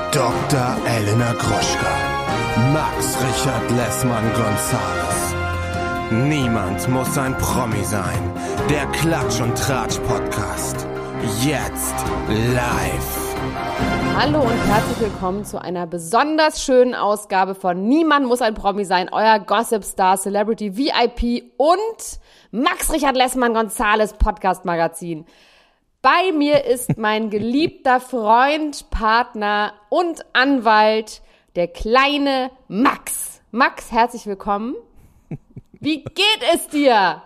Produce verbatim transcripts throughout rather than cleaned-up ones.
Doktor Elena Gruschka, Max Richard Lessmann-Gonzales. Niemand muss ein Promi sein. Der Klatsch und Tratsch Podcast. Jetzt live. Hallo und herzlich willkommen zu einer besonders schönen Ausgabe von Niemand muss ein Promi sein, euer Gossip Star Celebrity V I P und Max Richard Lessmann-Gonzales Podcast Magazin. Bei mir ist mein geliebter Freund, Partner und Anwalt, der kleine Max. Max, herzlich willkommen. Wie geht es dir?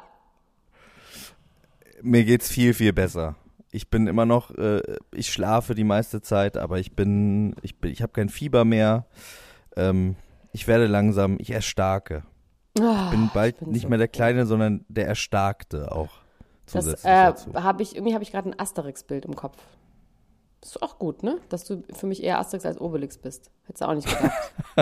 Mir geht's viel, viel besser. Ich bin immer noch, äh, ich schlafe die meiste Zeit, aber ich bin, ich bin, ich habe kein Fieber mehr. Ähm, ich werde langsam, ich erstarke. Oh, ich bin bald ich bin nicht so mehr der Kleine, sondern der Erstarkte auch. Das äh, habe ich, irgendwie habe ich gerade ein Asterix-Bild im Kopf. Ist auch gut, ne? Dass du für mich eher Asterix als Obelix bist. Hättest du auch nicht gedacht.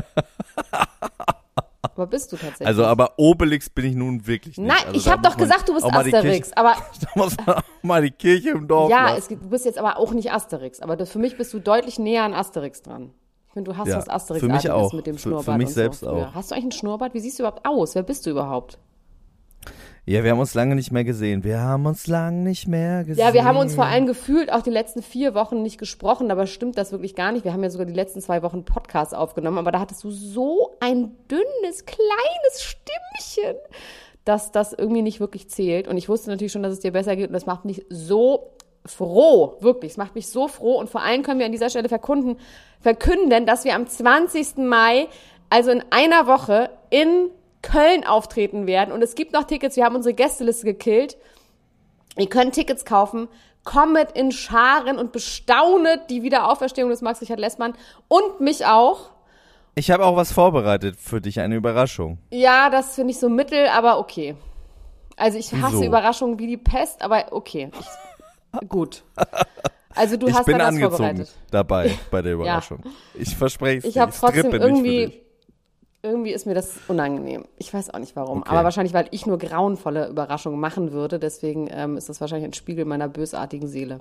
Aber bist du tatsächlich. Also, aber Obelix bin ich nun wirklich nicht. Nein, also, ich habe doch gesagt, du bist Asterix. Kirche, aber da muss man auch mal die Kirche im Dorf Ja, lassen. es gibt, du bist jetzt aber auch nicht Asterix. Aber das, für mich bist du deutlich näher an Asterix dran. Ich finde, du hast Ja, was Asterix für mich auch. mit dem Für- Schnurrbart für mich und selbst so. auch. Ja. Hast du eigentlich einen Schnurrbart? Wie siehst du überhaupt aus? Wer bist du überhaupt? Ja, wir haben uns lange nicht mehr gesehen. Wir haben uns lange nicht mehr gesehen. Ja, wir haben uns vor allem gefühlt auch die letzten vier Wochen nicht gesprochen, dabei stimmt das wirklich gar nicht. Wir haben ja sogar die letzten zwei Wochen Podcast aufgenommen, aber da hattest du so ein dünnes, kleines Stimmchen, dass das irgendwie nicht wirklich zählt. Und ich wusste natürlich schon, dass es dir besser geht und das macht mich so froh, wirklich. Es macht mich so froh und vor allem können wir an dieser Stelle verkunden, verkünden, dass wir am zwanzigsten Mai, also in einer Woche, in Köln auftreten werden und es gibt noch Tickets, wir haben unsere Gästeliste gekillt. Ihr könnt Tickets kaufen, kommet in Scharen und bestaunet die Wiederauferstehung des Max Richard Lessmann und mich auch. Ich habe auch was vorbereitet für dich, eine Überraschung. Ja, das finde ich so mittel, aber okay. Also ich hasse Wieso? Überraschungen wie die Pest, aber okay. Ich, gut. Also du ich hast bin da was angezogen vorbereitet. dabei bei der Überraschung. Ja. Ich verspreche es Ich dir. habe trotzdem strippe nicht irgendwie... für dich. Irgendwie ist mir das unangenehm. Ich weiß auch nicht warum. Okay. Aber wahrscheinlich, weil ich nur grauenvolle Überraschungen machen würde. Deswegen ähm, ist das wahrscheinlich ein Spiegel meiner bösartigen Seele.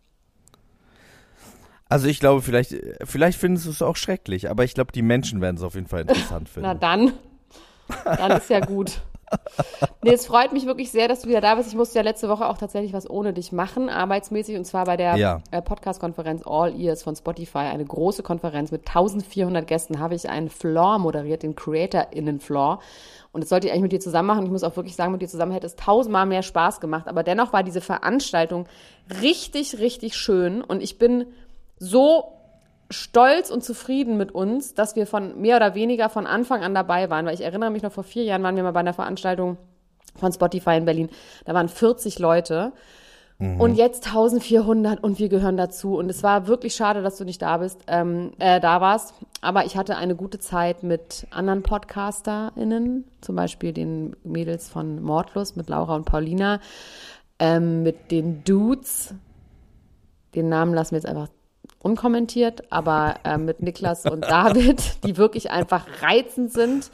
Also ich glaube, vielleicht, vielleicht findest du es auch schrecklich, aber ich glaube, die Menschen werden es auf jeden Fall interessant finden. Na dann. Dann ist ja gut. Nee, es freut mich wirklich sehr, dass du wieder da bist. Ich musste ja letzte Woche auch tatsächlich was ohne dich machen, arbeitsmäßig, und zwar bei der Ja. äh, Podcast-Konferenz All Ears von Spotify, eine große Konferenz mit eintausendvierhundert Gästen, habe ich einen Floor moderiert, den CreatorInnen-Floor. Und das sollte ich eigentlich mit dir zusammen machen. Ich muss auch wirklich sagen, mit dir zusammen hätte es tausendmal mehr Spaß gemacht. Aber dennoch war diese Veranstaltung richtig, richtig schön. Und ich bin so stolz und zufrieden mit uns, dass wir von mehr oder weniger von Anfang an dabei waren, weil ich erinnere mich noch, vor vier Jahren waren wir mal bei einer Veranstaltung von Spotify in Berlin, da waren vierzig Leute mhm. und jetzt eintausendvierhundert und wir gehören dazu und es war wirklich schade, dass du nicht da bist, ähm, äh, da warst, aber ich hatte eine gute Zeit mit anderen PodcasterInnen, zum Beispiel den Mädels von Mordlust, mit Laura und Paulina, ähm, mit den Dudes, den Namen lassen wir jetzt einfach unkommentiert, aber äh, mit Niklas und David, die wirklich einfach reizend sind.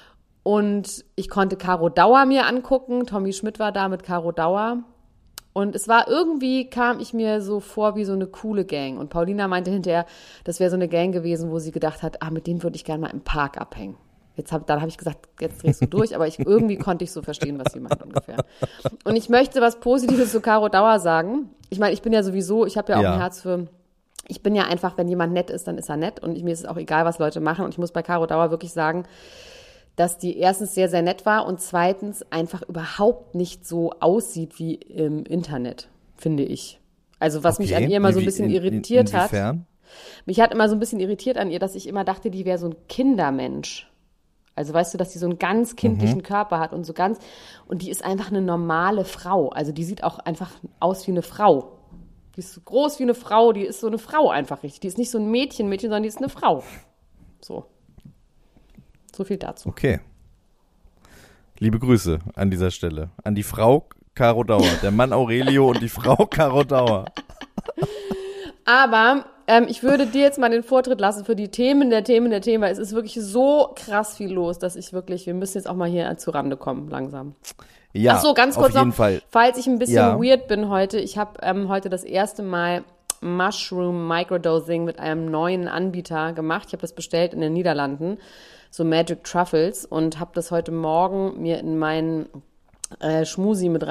Und ich konnte Caro Dauer mir angucken. Tommy Schmidt war da mit Caro Dauer. Und es war irgendwie, kam ich mir so vor wie so eine coole Gang. Und Paulina meinte hinterher, das wäre so eine Gang gewesen, wo sie gedacht hat, ah, mit denen würde ich gerne mal im Park abhängen. Jetzt hab, dann habe ich gesagt, jetzt drehst du durch, aber ich, irgendwie konnte ich so verstehen, was sie meint ungefähr. Und ich möchte was Positives zu Caro Dauer sagen. Ich meine, ich bin ja sowieso, ich habe ja auch Ja. ein Herz für... Ich bin ja einfach, wenn jemand nett ist, dann ist er nett und mir ist es auch egal, was Leute machen. Und ich muss bei Caro Dauer wirklich sagen, dass die erstens sehr, sehr nett war und zweitens einfach überhaupt nicht so aussieht wie im Internet, finde ich. Also was Okay. mich an ihr immer so ein Wie- bisschen in- irritiert in, inwiefern? hat. Mich hat immer so ein bisschen irritiert an ihr, dass ich immer dachte, die wäre so ein Kindermensch. Also weißt du, dass die so einen ganz kindlichen Mhm. Körper hat und so ganz, und die ist einfach eine normale Frau. Also die sieht auch einfach aus wie eine Frau. Die ist so groß wie eine Frau, die ist so eine Frau einfach richtig. Die ist nicht so ein Mädchen, Mädchen, sondern die ist eine Frau. So. So viel dazu. Okay. Liebe Grüße an dieser Stelle. An die Frau Caro Dauer, der Mann Aurelio und die Frau Caro Dauer. Aber ähm, ich würde dir jetzt mal den Vortritt lassen für die Themen der Themen der Themen. Es ist wirklich so krass viel los, dass ich wirklich, wir müssen jetzt auch mal hier zu Rande kommen, langsam. Ja, Ach so, ganz kurz auf jeden noch, Fall. falls ich ein bisschen Ja. weird bin heute. Ich habe ähm, heute das erste Mal Mushroom Microdosing mit einem neuen Anbieter gemacht. Ich habe das bestellt in den Niederlanden, so Magic Truffles, und habe das heute Morgen mir in meinen äh, Schmusi mit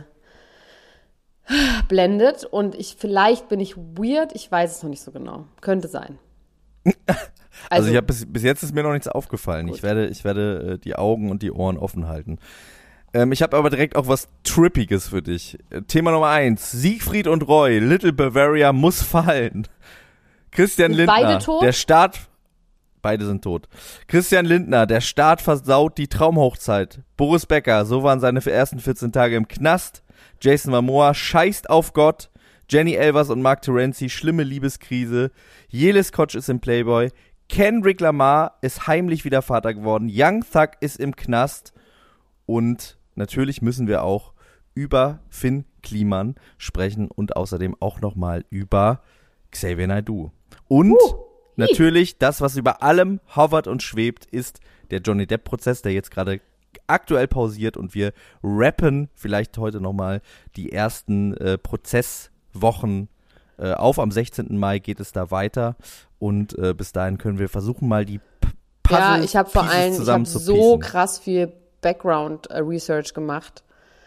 reingeblendet. Und ich, vielleicht bin ich weird, ich weiß es noch nicht so genau. Könnte sein. Also, also ich habe bis, bis jetzt ist mir noch nichts aufgefallen. Ich werde, ich werde äh, die Augen und die Ohren offen halten. Ähm, ich habe aber direkt auch was Trippiges für dich. Äh, Thema Nummer eins. Siegfried und Roy, Little Bavaria muss fallen. Christian Sind Lindner, beide tot? der Staat... Beide sind tot. Christian Lindner, der Staat versaut die Traumhochzeit. Boris Becker, so waren seine ersten vierzehn Tage im Knast. Jason Momoa scheißt auf Gott. Jenny Elvers und Mark Terenzi, schlimme Liebeskrise. Jelis Kotsch ist im Playboy. Kendrick Lamar ist heimlich wieder Vater geworden. Young Thug ist im Knast. Und natürlich müssen wir auch über Finn Kliman sprechen und außerdem auch nochmal über Xavier Naidoo. Und uh, natürlich das, was über allem hovert und schwebt, ist der Johnny Depp-Prozess, der jetzt gerade aktuell pausiert, und wir rappen vielleicht heute nochmal die ersten äh, Prozesswochen äh, auf. Am sechzehnten Mai geht es da weiter, und äh, bis dahin können wir versuchen, mal die P- Puzzle Ja, ich habe vor Pieces allem ich hab so zusammenzupiecen. krass viel Background-Research gemacht.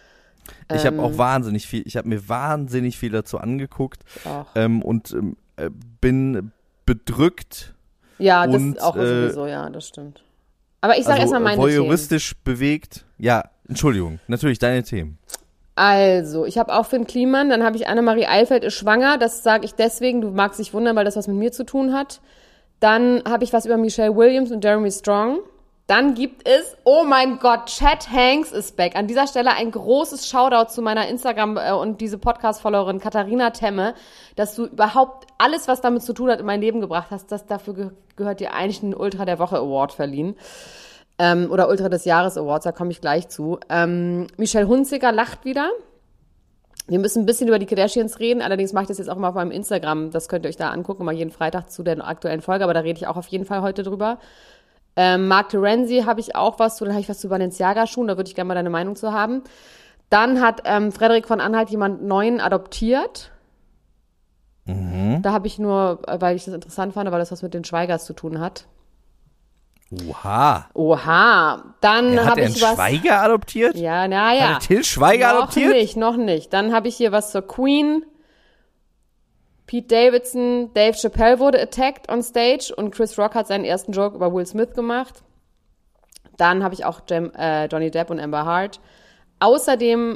Ich habe Ähm, auch wahnsinnig viel, ich habe mir wahnsinnig viel dazu angeguckt auch. ähm, und ähm, äh, bin bedrückt. Ja, das und, auch äh, sowieso, ja, das stimmt. Aber ich sage also erstmal meine Themen. voyeuristisch bewegt. Ja, Entschuldigung, natürlich deine Themen. Also, ich habe auch Finn Kliman, dann habe ich Annemarie Eilfeld ist schwanger, das sage ich deswegen, du magst dich wundern, weil das was mit mir zu tun hat. Dann habe ich was über Michelle Williams und Jeremy Strong. Dann gibt es, oh mein Gott, Chet Hanks ist back. An dieser Stelle ein großes Shoutout zu meiner Instagram- äh, und diese Podcast-Followerin Katharina Temme, dass du überhaupt alles, was damit zu tun hat, in mein Leben gebracht hast. Das, dafür ge- gehört dir eigentlich einen Ultra der Woche Award verliehen. Ähm, oder Ultra des Jahres Awards, da komme ich gleich zu. Ähm, Michelle Hunziker lacht wieder. Wir müssen ein bisschen über die Kardashians reden, allerdings mache ich das jetzt auch mal auf meinem Instagram. Das könnt ihr euch da angucken, mal jeden Freitag zu der aktuellen Folge, aber da rede ich auch auf jeden Fall heute drüber. Ähm, Mark Terenzi habe ich auch was zu, dann habe ich was zu Balenciaga-Schuhen, da würde ich gerne mal deine Meinung zu haben. Dann hat ähm, Frederik von Anhalt jemand Neuen adoptiert. Mhm. Da habe ich nur, weil ich das interessant fand, weil das was mit den Schweigers zu tun hat. Oha. Oha. Dann Ja, hat habe er ich einen was. Schweiger adoptiert? Ja, naja. Hat er Till Schweiger noch adoptiert? Noch nicht, noch nicht. Dann habe ich hier was zur Queen. Pete Davidson, Dave Chappelle wurde attacked on stage und Chris Rock hat seinen ersten Joke über Will Smith gemacht. Dann habe ich auch Jem, äh, Johnny Depp und Amber Heard. Außerdem,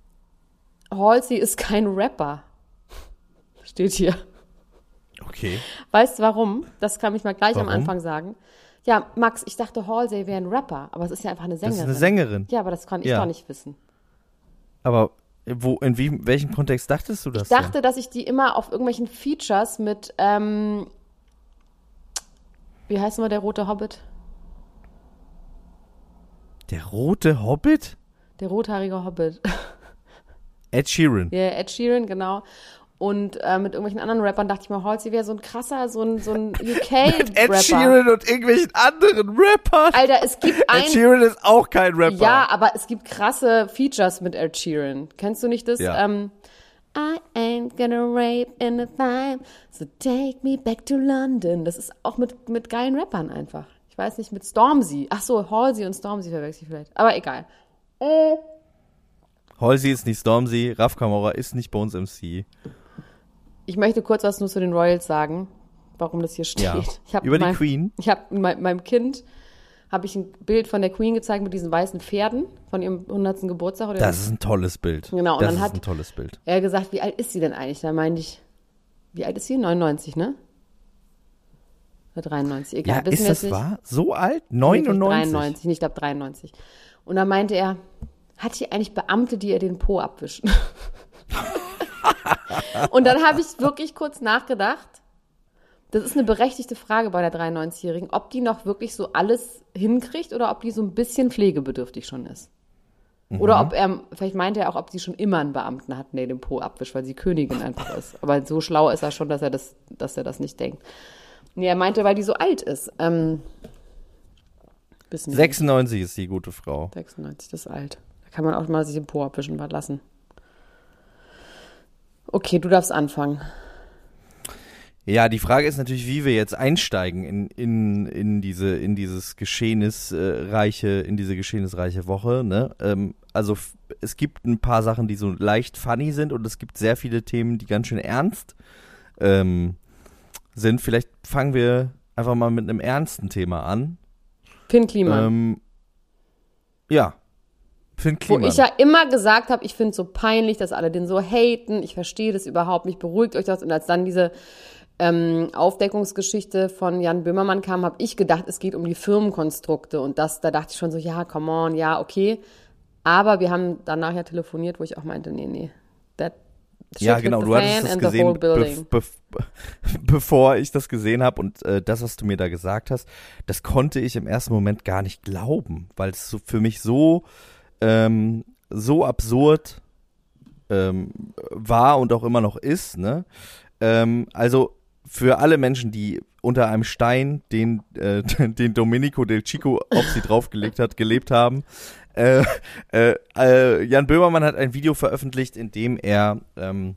Halsey ist kein Rapper. Steht hier. Okay. Weißt du warum? Das kann ich mal gleich Warum? am Anfang sagen. Ja, Max, ich dachte, Halsey wäre ein Rapper, aber es ist ja einfach eine Sängerin. Das ist eine Sängerin. Ja, aber das kann ich Ja. doch nicht wissen. Aber wo, in wie, welchem Kontext dachtest du das? Ich dachte, dass ich die immer auf irgendwelchen Features mit, ähm, wie heißt immer der rote Hobbit? denn? Der rote Hobbit? Der rothaarige Hobbit. Ed Sheeran. Ja, Ed Sheeran, genau. Und äh, mit irgendwelchen anderen Rappern dachte ich mir, Halsey wäre so ein krasser, so ein, so ein U K-Rapper. Ed Sheeran und irgendwelchen anderen Rappern. Alter, es gibt ein... Ed Sheeran ist auch kein Rapper. Ja, aber es gibt krasse Features mit Ed Sheeran. Kennst du nicht das? Ja. Ähm, I ain't gonna rape in a time, so take me back to London. Das ist auch mit, mit geilen Rappern einfach. Ich weiß nicht, mit Stormzy. Ach so, Halsey und Stormzy verwechsel ich vielleicht. Aber egal. Äh. Halsey ist nicht Stormzy, Raf Kamora ist nicht bei uns M C. Ich möchte kurz was nur zu den Royals sagen, warum das hier steht. Ja. Ich hab Über die mein, Queen? Ich habe mein, meinem Kind habe ich ein Bild von der Queen gezeigt mit diesen weißen Pferden von ihrem hundertsten Geburtstag. Oder Das ist ein tolles Bild. Genau, und das dann ist hat- ein tolles Bild. er hat gesagt, wie alt ist sie denn eigentlich? Da meinte ich, wie alt ist sie? neunundneunzig, ne? Oder dreiundneunzig, egal. Ja, wissen ist wir das jetzt nicht. wahr? So alt? Nee, neunundneunzig? dreiundneunzig, nee, ich glaube dreiundneunzig. Und dann meinte er, hat die eigentlich Beamte, die ihr den Po abwischen? Und dann habe ich wirklich kurz nachgedacht. Das ist eine berechtigte Frage bei der dreiundneunzigjährigen, ob die noch wirklich so alles hinkriegt oder ob die so ein bisschen pflegebedürftig schon ist. Oder ob er, vielleicht meinte er auch, ob sie schon immer einen Beamten hat, der den Po abwischt, weil sie Königin einfach ist. Aber so schlau ist er schon, dass er das, dass er das nicht denkt. Nee, er meinte, weil die so alt ist. Ähm, wissen wir nicht. sechsundneunzig ist die gute Frau. sechsundneunzig, das ist alt. Da kann man auch mal sich den Po abwischen lassen. Okay, du darfst anfangen. Ja, die Frage ist natürlich, wie wir jetzt einsteigen in, in, in diese, in dieses geschehnisreiche, in diese geschehnisreiche Woche, ne? Ähm, also f- es gibt ein paar Sachen, die so leicht funny sind und es gibt sehr viele Themen, die ganz schön ernst ähm, sind. Vielleicht fangen wir einfach mal mit einem ernsten Thema an. Finn Kliman. Ähm, ja, Finn Wo Kliman. ich ja immer gesagt habe, ich finde es so peinlich, dass alle den so haten. Ich verstehe das überhaupt nicht. Beruhigt euch das. Und als dann diese ähm, Aufdeckungsgeschichte von Jan Böhmermann kam, habe ich gedacht, es geht um die Firmenkonstrukte. Und das, da dachte ich schon so, ja, come on, ja, okay. Aber wir haben danach ja telefoniert, wo ich auch meinte, nee, nee. That shit Ja, hit genau, the du hattest fan das and the gesehen, whole building. be be bevor ich das gesehen habe und äh, das, was du mir da gesagt hast, das konnte ich im ersten Moment gar nicht glauben, weil es so für mich so ähm, so absurd ähm, war und auch immer noch ist, ne? Ähm, also für alle Menschen, die unter einem Stein, den, äh, den Domenico del Chico auf sie draufgelegt hat, gelebt haben. Äh, äh, äh, Jan Böhmermann hat ein Video veröffentlicht, in dem er ähm,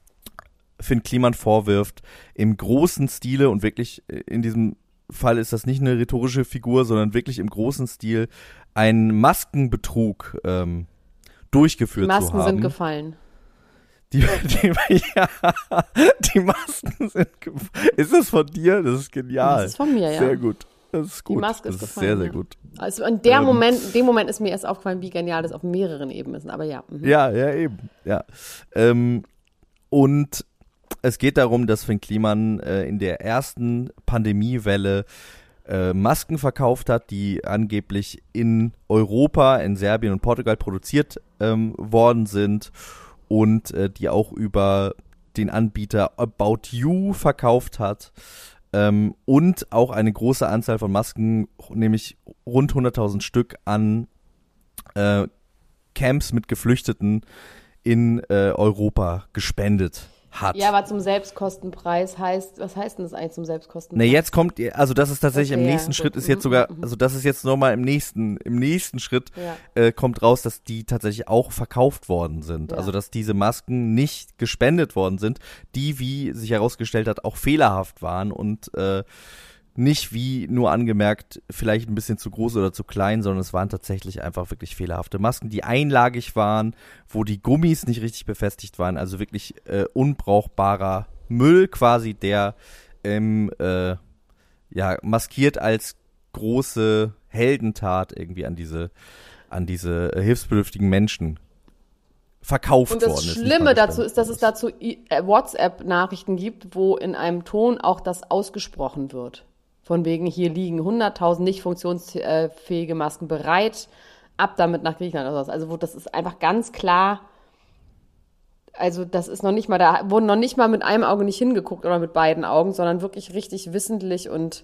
Finn Kliman vorwirft, im großen Stile und wirklich in diesem Fall ist das nicht eine rhetorische Figur, sondern wirklich im großen Stil einen Maskenbetrug ähm, durchgeführt Die zu Masken haben. sind gefallen. Die, die, ja, die Masken sind gefallen. Ist das von dir? Das ist genial. Das ist von mir, ja. Sehr gut. Das ist gut. Die Maske das ist ist gefallen, sehr, sehr ja. gut. Also in, der Ähm. Moment, in dem Moment ist mir erst aufgefallen, wie genial das auf mehreren Ebenen ist. Aber ja. Mhm. Ja, ja, eben. Ja. Ähm, und es geht darum, dass Finn Kliman äh, in der ersten Pandemiewelle äh, Masken verkauft hat, die angeblich in Europa, in Serbien und Portugal produziert ähm, worden sind und äh, die auch über den Anbieter About You verkauft hat. Ähm, und auch eine große Anzahl von Masken, nämlich rund hunderttausend Stück an äh, Camps mit Geflüchteten in äh, Europa gespendet hat. Ja, aber zum Selbstkostenpreis heißt, was heißt denn das eigentlich zum Selbstkostenpreis? Ne, jetzt kommt, also das ist tatsächlich Okay, im ja, nächsten gut. Schritt ist Mhm, jetzt sogar, mhm. also das ist jetzt nochmal im nächsten, im nächsten Schritt Ja. äh, kommt raus, dass die tatsächlich auch verkauft worden sind. Ja. Also dass diese Masken nicht gespendet worden sind, die, wie sich herausgestellt hat, auch fehlerhaft waren und äh, nicht wie nur angemerkt vielleicht ein bisschen zu groß oder zu klein, sondern es waren tatsächlich einfach wirklich fehlerhafte Masken, die einlagig waren, wo die Gummis nicht richtig befestigt waren, also wirklich äh, unbrauchbarer Müll quasi, der ähm, äh, ja maskiert als große Heldentat irgendwie an diese an diese äh, hilfsbedürftigen Menschen verkauft Und das worden ist. nicht Schlimme mal dazu gespendet ist, dass es dazu I- äh, WhatsApp-Nachrichten gibt, wo in einem Ton auch das ausgesprochen wird. Von wegen, hier liegen hunderttausend nicht funktionsfähige Masken bereit, ab damit nach Griechenland oder sowas. Also wo das ist einfach ganz klar, also das ist noch nicht mal, da wurden noch nicht mal mit einem Auge nicht hingeguckt oder mit beiden Augen, sondern wirklich richtig wissentlich und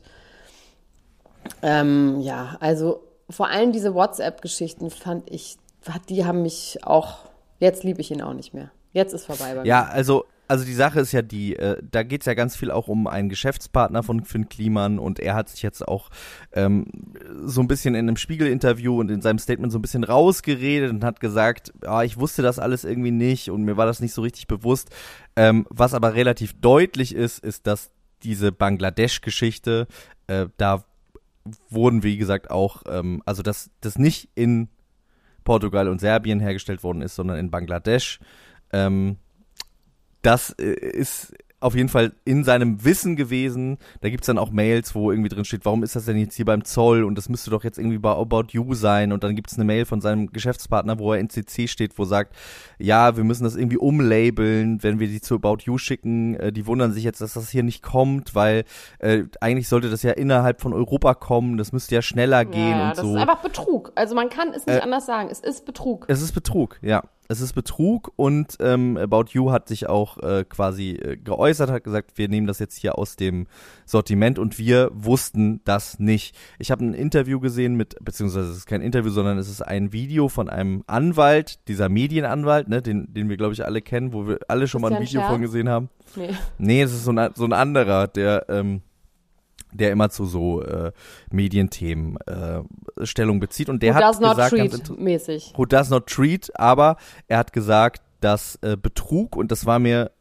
ähm, ja, also vor allem diese WhatsApp-Geschichten fand ich, die haben mich auch, jetzt liebe ich ihn auch nicht mehr. Jetzt ist vorbei bei mir. Ja, also, also die Sache ist ja die, äh, da geht's ja ganz viel auch um einen Geschäftspartner von Finn Kliman und er hat sich jetzt auch ähm, so ein bisschen in einem Spiegel-Interview und in seinem Statement so ein bisschen rausgeredet und hat gesagt, ah, ich wusste das alles irgendwie nicht und mir war das nicht so richtig bewusst. Ähm, was aber relativ deutlich ist, ist, dass diese Bangladesch-Geschichte, äh, da wurden, wie gesagt, auch, ähm, also dass das nicht in Portugal und Serbien hergestellt worden ist, sondern in Bangladesch. Ähm, das äh, ist auf jeden Fall in seinem Wissen gewesen. Da gibt's dann auch Mails, wo irgendwie drin steht, warum ist das denn jetzt hier beim Zoll und das müsste doch jetzt irgendwie bei About You sein. Und dann gibt's eine Mail von seinem Geschäftspartner, wo er in C C steht, wo sagt, ja, wir müssen das irgendwie umlabeln, wenn wir die zu About You schicken. Äh, die wundern sich jetzt, dass das hier nicht kommt, weil äh, eigentlich sollte das ja innerhalb von Europa kommen. Das müsste ja schneller gehen ja, und das so. ist einfach Betrug. Also man kann es nicht Äh, anders sagen. Es ist Betrug. Es ist Betrug, ja. Es ist Betrug und ähm, About You hat sich auch äh, quasi äh, geäußert, hat gesagt, wir nehmen das jetzt hier aus dem Sortiment und wir wussten das nicht. Ich habe ein Interview gesehen mit, beziehungsweise es ist kein Interview, sondern es ist ein Video von einem Anwalt, dieser Medienanwalt, ne, den, den wir glaube ich alle kennen, wo wir alle schon mal ein Video Christian von Scherf? gesehen haben. Nee. Nee, es ist so ein, so ein anderer, der ähm, der immer zu so äh, Medienthemen äh, Stellung bezieht und der Who hat does not gesagt, ganz treat inter- mäßig. Who does not treat, aber er hat gesagt, dass äh, Betrug, und das war mir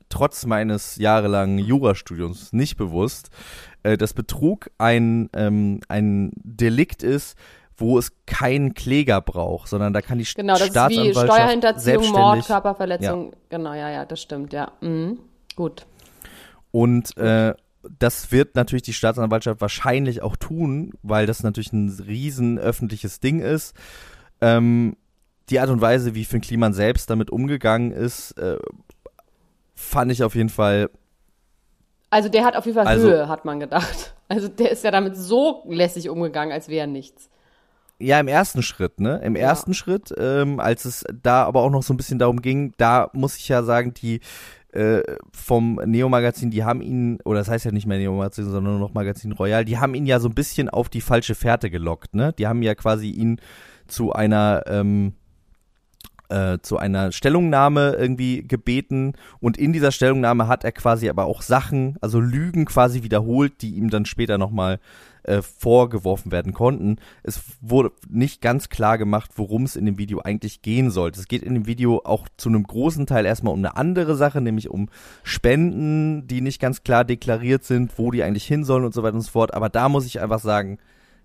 trotz meines jahrelangen Jurastudiums nicht bewusst, äh, dass Betrug ein, ähm, ein Delikt ist, wo es keinen Kläger braucht, sondern da kann die genau, das Staatsanwaltschaft ist wie Steuerhinterziehung, Mord, selbstständig, Körperverletzung. Ja. Genau, ja, ja, das stimmt, ja. Mhm. Gut. Und äh, das wird natürlich die Staatsanwaltschaft wahrscheinlich auch tun, weil das natürlich ein riesen öffentliches Ding ist. Ähm, die Art und Weise, wie Finn Kliman selbst damit umgegangen ist, äh, fand ich auf jeden Fall. Also der hat auf jeden Fall also, Höhe, hat man gedacht. Also der ist ja damit so lässig umgegangen, als wäre nichts. Ja, im ersten Schritt, ne? Im Ja. ersten Schritt, ähm, als es da aber auch noch so ein bisschen darum ging, da muss ich ja sagen, die äh, vom Neo-Magazin, die haben ihn, oder das heißt ja nicht mehr Neo-Magazin, sondern nur noch Magazin Royal, die haben ihn ja so ein bisschen auf die falsche Fährte gelockt, ne? Die haben ja quasi ihn zu einer, ähm, äh, zu einer Stellungnahme irgendwie gebeten und in dieser Stellungnahme hat er quasi aber auch Sachen, also Lügen quasi wiederholt, die ihm dann später nochmal äh, vorgeworfen werden konnten. Es wurde nicht ganz klar gemacht, worum es in dem Video eigentlich gehen sollte. Es geht in dem Video auch zu einem großen Teil erstmal um eine andere Sache, nämlich um Spenden, die nicht ganz klar deklariert sind, wo die eigentlich hin sollen und so weiter und so fort. Aber da muss ich einfach sagen,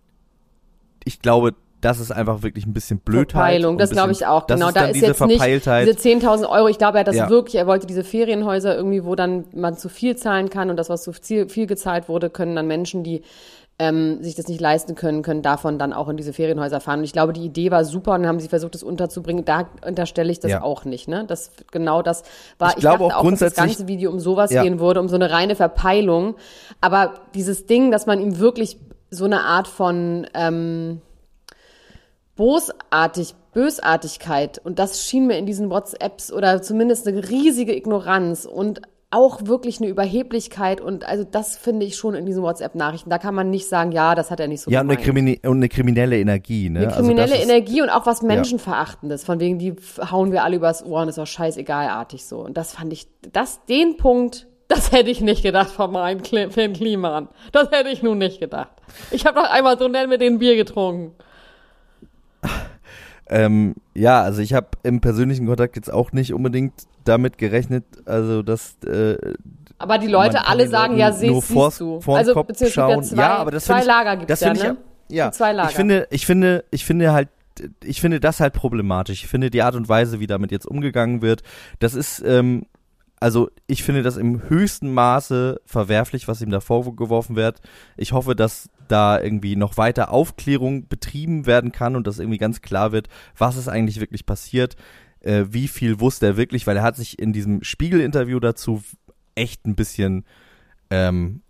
ich glaube, das ist einfach wirklich ein bisschen Blödheit. Verpeilung, das glaube ich auch. Das Genau, ist da dann ist diese jetzt nicht Verpeiltheit. diese zehntausend Euro. Ich glaube, er hat das Ja. wirklich, er wollte diese Ferienhäuser irgendwie, wo dann man zu viel zahlen kann und das, was zu viel, viel gezahlt wurde, können dann Menschen, die ähm, sich das nicht leisten können, können davon dann auch in diese Ferienhäuser fahren. Und ich glaube, die Idee war super und dann haben sie versucht, das unterzubringen. Da unterstelle ich das Ja. auch nicht. Ne? Das genau das war. Ich Ich, glaube dachte auch auch, dass das grundsätzlich- ganze Video um sowas Ja. gehen würde, um so eine reine Verpeilung. Aber dieses Ding, dass man ihm wirklich so eine Art von ähm, Bosartig, Bösartigkeit und das schien mir in diesen WhatsApps oder zumindest eine riesige Ignoranz und auch wirklich eine Überheblichkeit und also das finde ich schon in diesen WhatsApp-Nachrichten. Da kann man nicht sagen, ja, das hat er nicht so Ja, und eine, gemeint. Krimine- und eine kriminelle Energie, ne? Eine kriminelle also das ist, Energie und auch was Menschenverachtendes, von wegen, die hauen wir alle übers Ohr und ist auch scheißegalartig so. Und das fand ich, das, den Punkt, das hätte ich nicht gedacht von meinem Finn Kliman. Das hätte ich nun nicht gedacht. Ich habe noch einmal so nett mit denen Bier getrunken. Ähm, ja, also ich habe im persönlichen Kontakt jetzt auch nicht unbedingt damit gerechnet, also dass äh, Aber die man Leute kann alle den sagen, Leuten ja, siehst, nur vors- siehst du. vorn Also, Kopf beziehungsweise schauen. es gibt ja zwei, Ja, aber das zwei find ich- Lager gibt's das ja, find ich, ne? ja, Die zwei Lager. ich finde, ich finde, ich finde halt, ich finde das halt problematisch. Ich finde die Art und Weise, wie damit jetzt umgegangen wird, das ist, ähm, also ich finde das im höchsten Maße verwerflich, was ihm da vorgeworfen wird. Ich hoffe, dass da irgendwie noch weiter Aufklärung betrieben werden kann und dass irgendwie ganz klar wird, was ist eigentlich wirklich passiert, äh, wie viel wusste er wirklich, weil er hat sich in diesem Spiegel-Interview dazu echt ein bisschen ähm,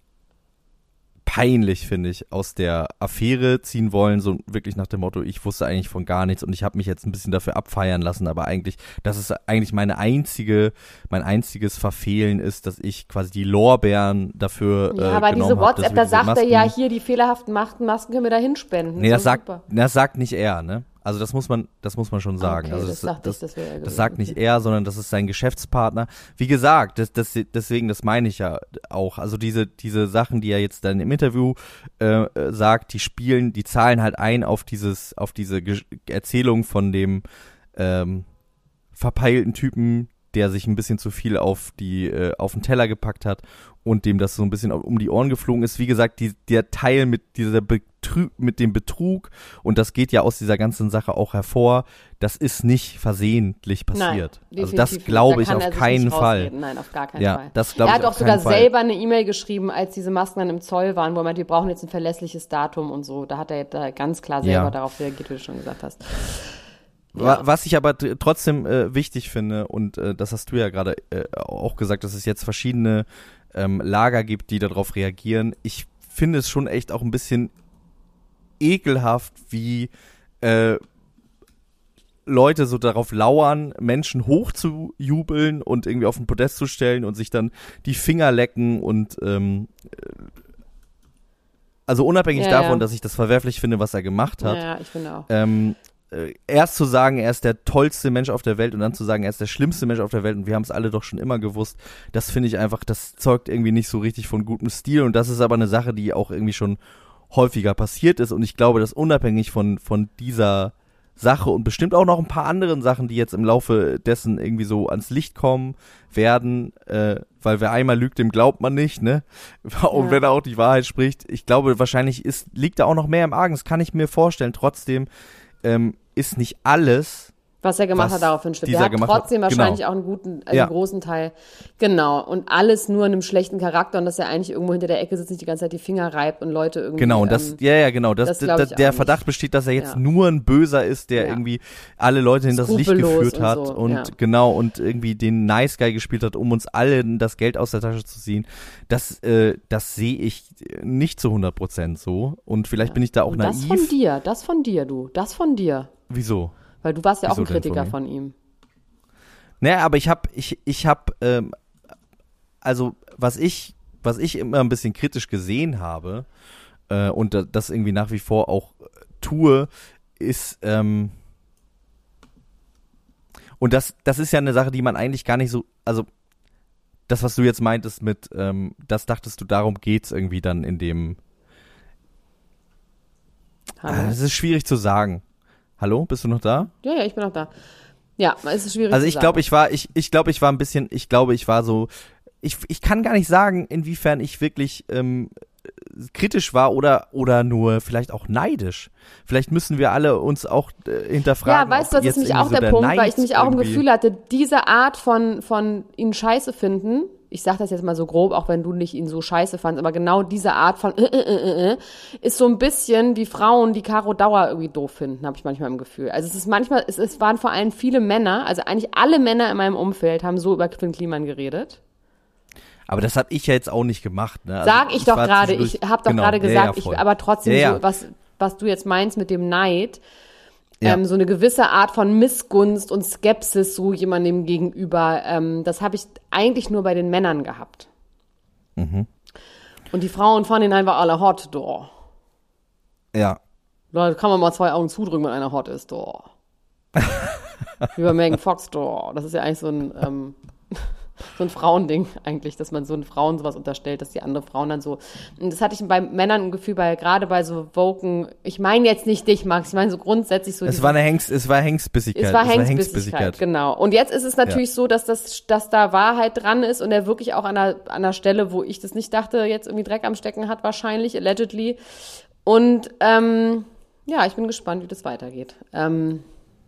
peinlich, finde ich, aus der Affäre ziehen wollen, so wirklich nach dem Motto, ich wusste eigentlich von gar nichts und ich habe mich jetzt ein bisschen dafür abfeiern lassen, aber eigentlich, das ist eigentlich meine einzige, mein einziges Verfehlen ist, dass ich quasi die Lorbeeren dafür Ja, äh, aber genommen diese habe, dass WhatsApp, wir da diese sagt er Masken- ja, hier die fehlerhaften Masken, Masken können wir da hinspenden. Nee, das ist sagt, super. das sagt nicht er, ne? Also das muss man, das muss man schon sagen. Okay, also das sagt das, nicht, das wäre er das gewesen. sagt nicht er, sondern das ist sein Geschäftspartner. Wie gesagt, das, das, deswegen, das meine ich ja auch. Also diese, diese Sachen, die er jetzt dann im Interview äh, sagt, die spielen, die zahlen halt ein auf dieses, auf diese Ge- Erzählung von dem ähm, verpeilten Typen, der sich ein bisschen zu viel auf die, äh, auf den Teller gepackt hat und dem das so ein bisschen um die Ohren geflogen ist. Wie gesagt, die, der Teil mit dieser Betrü- mit dem Betrug, und das geht ja aus dieser ganzen Sache auch hervor, das ist nicht versehentlich passiert. Nein, also das definitiv glaube nicht. ich Da kann auf er sich keinen nicht Fall. rausreden. Nein, auf gar keinen Ja, Fall. das glaube Er ich hat auf auch sogar keinen Fall. selber eine E-Mail geschrieben, als diese Masken dann im Zoll waren, wo er meinte, wir brauchen jetzt ein verlässliches Datum und so. Da hat er da ganz klar selber Ja. darauf reagiert, wie du schon gesagt hast. Wa- Ja. Was ich aber t- trotzdem äh, wichtig finde, und äh, das hast du ja gerade äh, auch gesagt, dass es jetzt verschiedene ähm, Lager gibt, die darauf reagieren. Ich finde es schon echt auch ein bisschen ekelhaft, wie äh, Leute so darauf lauern, Menschen hochzujubeln und irgendwie auf den Podest zu stellen und sich dann die Finger lecken und ähm, also unabhängig Ja, davon, ja. dass ich das verwerflich finde, was er gemacht hat, Ja, ich finde auch. ähm, äh, erst zu sagen, er ist der tollste Mensch auf der Welt und dann zu sagen, er ist der schlimmste Mensch auf der Welt und wir haben es alle doch schon immer gewusst, das finde ich einfach, das zeugt irgendwie nicht so richtig von gutem Stil und das ist aber eine Sache, die auch irgendwie schon häufiger passiert ist und ich glaube, dass unabhängig von, von dieser Sache und bestimmt auch noch ein paar anderen Sachen, die jetzt im Laufe dessen irgendwie so ans Licht kommen werden, äh, weil wer einmal lügt, dem glaubt man nicht, ne? Und Ja. wenn er auch die Wahrheit spricht, ich glaube, wahrscheinlich ist, liegt da auch noch mehr im Argen, das kann ich mir vorstellen. Trotzdem ähm, ist nicht alles, Was er gemacht was hat, daraufhin stimmt. dieser Der hat gemacht trotzdem hat. wahrscheinlich Genau. auch einen guten, einen Ja. großen Teil. Genau. Und alles nur in einem schlechten Charakter und dass er eigentlich irgendwo hinter der Ecke sitzt, nicht die ganze Zeit die Finger reibt und Leute irgendwie. Genau, und das, ähm, ja, ja, genau, das, das d- glaub d- ich auch der nicht. Verdacht besteht, dass er jetzt Ja. nur ein Böser ist, der Ja. irgendwie alle Leute in das Licht Skrupellos geführt und hat so, und ja. genau, und irgendwie den Nice Guy gespielt hat, um uns alle das Geld aus der Tasche zu ziehen. Das, äh, das sehe ich nicht zu hundert Prozent so und vielleicht bin ich da auch und naiv. das von dir, das von dir, du, das von dir. Wieso? Weil du warst ja auch Wieso ein denn von Kritiker mir? von ihm. Naja, aber ich habe, ich, ich habe, ähm, also was ich, was ich immer ein bisschen kritisch gesehen habe äh, und da- das irgendwie nach wie vor auch äh, tue, ist, ähm, und das, das ist ja eine Sache, die man eigentlich gar nicht so, also das, was du jetzt meintest mit, ähm, das dachtest du, darum geht's irgendwie dann in dem, Hallo? ah, es ist schwierig zu sagen. Hallo, bist du noch da? Ja, ja, ich bin auch da. Ja, es ist schwierig Also zu ich glaube, sagen. ich war, ich, ich glaube, ich war ein bisschen, ich glaube, ich war so, ich, ich kann gar nicht sagen, inwiefern ich wirklich ähm, kritisch war oder oder nur vielleicht auch neidisch. Vielleicht müssen wir alle uns auch äh, hinterfragen. Ja, weißt du, ob das ist jetzt nämlich auch irgendwie so der, Punkt, Neid weil ich nämlich auch im irgendwie- Gefühl hatte, diese Art von, von ihn scheiße finden, ich sag das jetzt mal so grob, auch wenn du nicht ihn so scheiße fandst, aber genau diese Art von äh, äh, äh, äh, ist so ein bisschen wie Frauen, die Caro Dauer irgendwie doof finden, habe ich manchmal im Gefühl. Also es ist manchmal, es, es waren vor allem viele Männer, also eigentlich alle Männer in meinem Umfeld haben so über Finn Kliman geredet. Aber das habe ich ja jetzt auch nicht gemacht. Ne? Also Sag ich doch war gerade, zwischendurch- ich habe doch genau, gerade ja, gesagt, ja, voll. ich, aber trotzdem Ja, ja. so, was, was du jetzt meinst mit dem Neid, Ja. ähm, so eine gewisse Art von Missgunst und Skepsis so jemandem gegenüber, ähm, das habe ich eigentlich nur bei den Männern gehabt. Mhm. Und die Frauen fanden ihn einfach alle hot, doch. Ja. Da kann man mal zwei Augen zudrücken, wenn einer hot ist, doch. Wie bei Megan Fox, doch. Das ist ja eigentlich so ein, ähm, so ein Frauending eigentlich, dass man so einen Frauen sowas unterstellt, dass die andere Frauen dann so, und das hatte ich bei Männern ein Gefühl, bei, gerade bei so Woken, ich meine jetzt nicht dich, Max, ich meine so grundsätzlich so. Es diese- war eine Hengst, es war Hengstbissigkeit. es war Hengstbissigkeit, genau. Und jetzt ist es natürlich so, dass das, dass da Wahrheit dran ist und er wirklich auch an einer, an einer Stelle, wo ich das nicht dachte, jetzt irgendwie Dreck am Stecken hat, wahrscheinlich, allegedly. Und, ähm, ja, ich bin gespannt, wie das weitergeht. Ähm,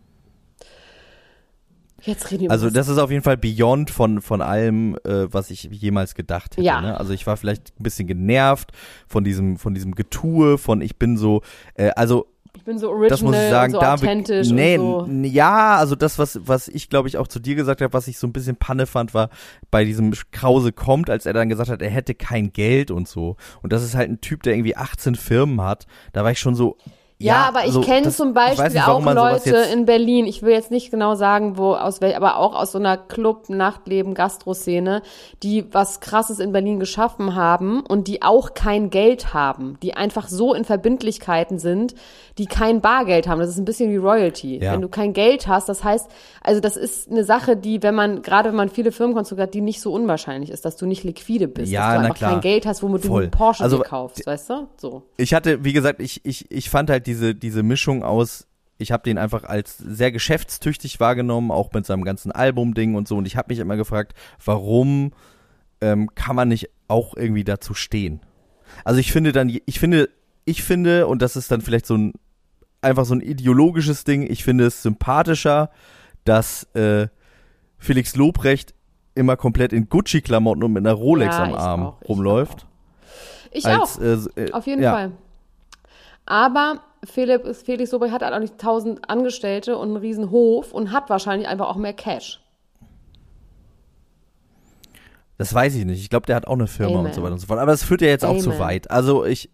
jetzt reden wir Also über das ist auf jeden Fall beyond von von allem, äh, was ich jemals gedacht hätte. Ja. Ne? Also ich war vielleicht ein bisschen genervt von diesem von diesem Getue, von ich bin so, äh, also ich bin so das muss ich original sagen, und so da authentisch nee, und so. n- ja, also das was was ich glaube ich auch zu dir gesagt habe, was ich so ein bisschen Panne fand, war bei diesem Krause kommt, als er dann gesagt hat, er hätte kein Geld und so. Und das ist halt ein Typ, der irgendwie achtzehn Firmen hat. Da war ich schon so. Ja, aber ich also kenne das- zum ich weiß Beispiel nicht, warum auch man sowas Leute jetzt- in Berlin, ich will jetzt nicht genau sagen, wo, aus wel, aber auch aus so einer Club-, Nachtleben-, Gastro-Szene, die was Krasses in Berlin geschaffen haben und die auch kein Geld haben, die einfach so in Verbindlichkeiten sind, die kein Bargeld haben. Das ist ein bisschen wie Royalty. Ja. Wenn du kein Geld hast, das heißt, also das ist eine Sache, die, wenn man, gerade wenn man viele Firmenkonstrukte hat, die nicht so unwahrscheinlich ist, dass du nicht liquide bist, Ja, dass du na einfach klar. kein Geld hast, womit du Voll. einen Porsche Also, dir kaufst, weißt du? So. Ich hatte, wie gesagt, ich, ich, ich fand halt diese, diese Mischung aus, ich habe den einfach als sehr geschäftstüchtig wahrgenommen, auch mit seinem ganzen Album-Ding und so. Und ich habe mich immer gefragt, warum ähm, kann man nicht auch irgendwie dazu stehen? Also ich finde dann, ich finde, ich finde, und das ist dann vielleicht so ein, einfach so ein ideologisches Ding, ich finde es sympathischer, dass äh, Felix Lobrecht immer komplett in Gucci-Klamotten und mit einer Rolex Ja, am ich Arm auch, ich rumläuft. Ich als, auch. Äh, so, äh, Auf jeden ja. Fall. Aber Philipp, Felix Lobrecht hat halt auch nicht tausend Angestellte und einen riesen Hof und hat wahrscheinlich einfach auch mehr Cash. Das weiß ich nicht. Ich glaube, der hat auch eine Firma Amen. und so weiter und so fort. Aber das führt ja jetzt auch zu Amen. weit. Also ich,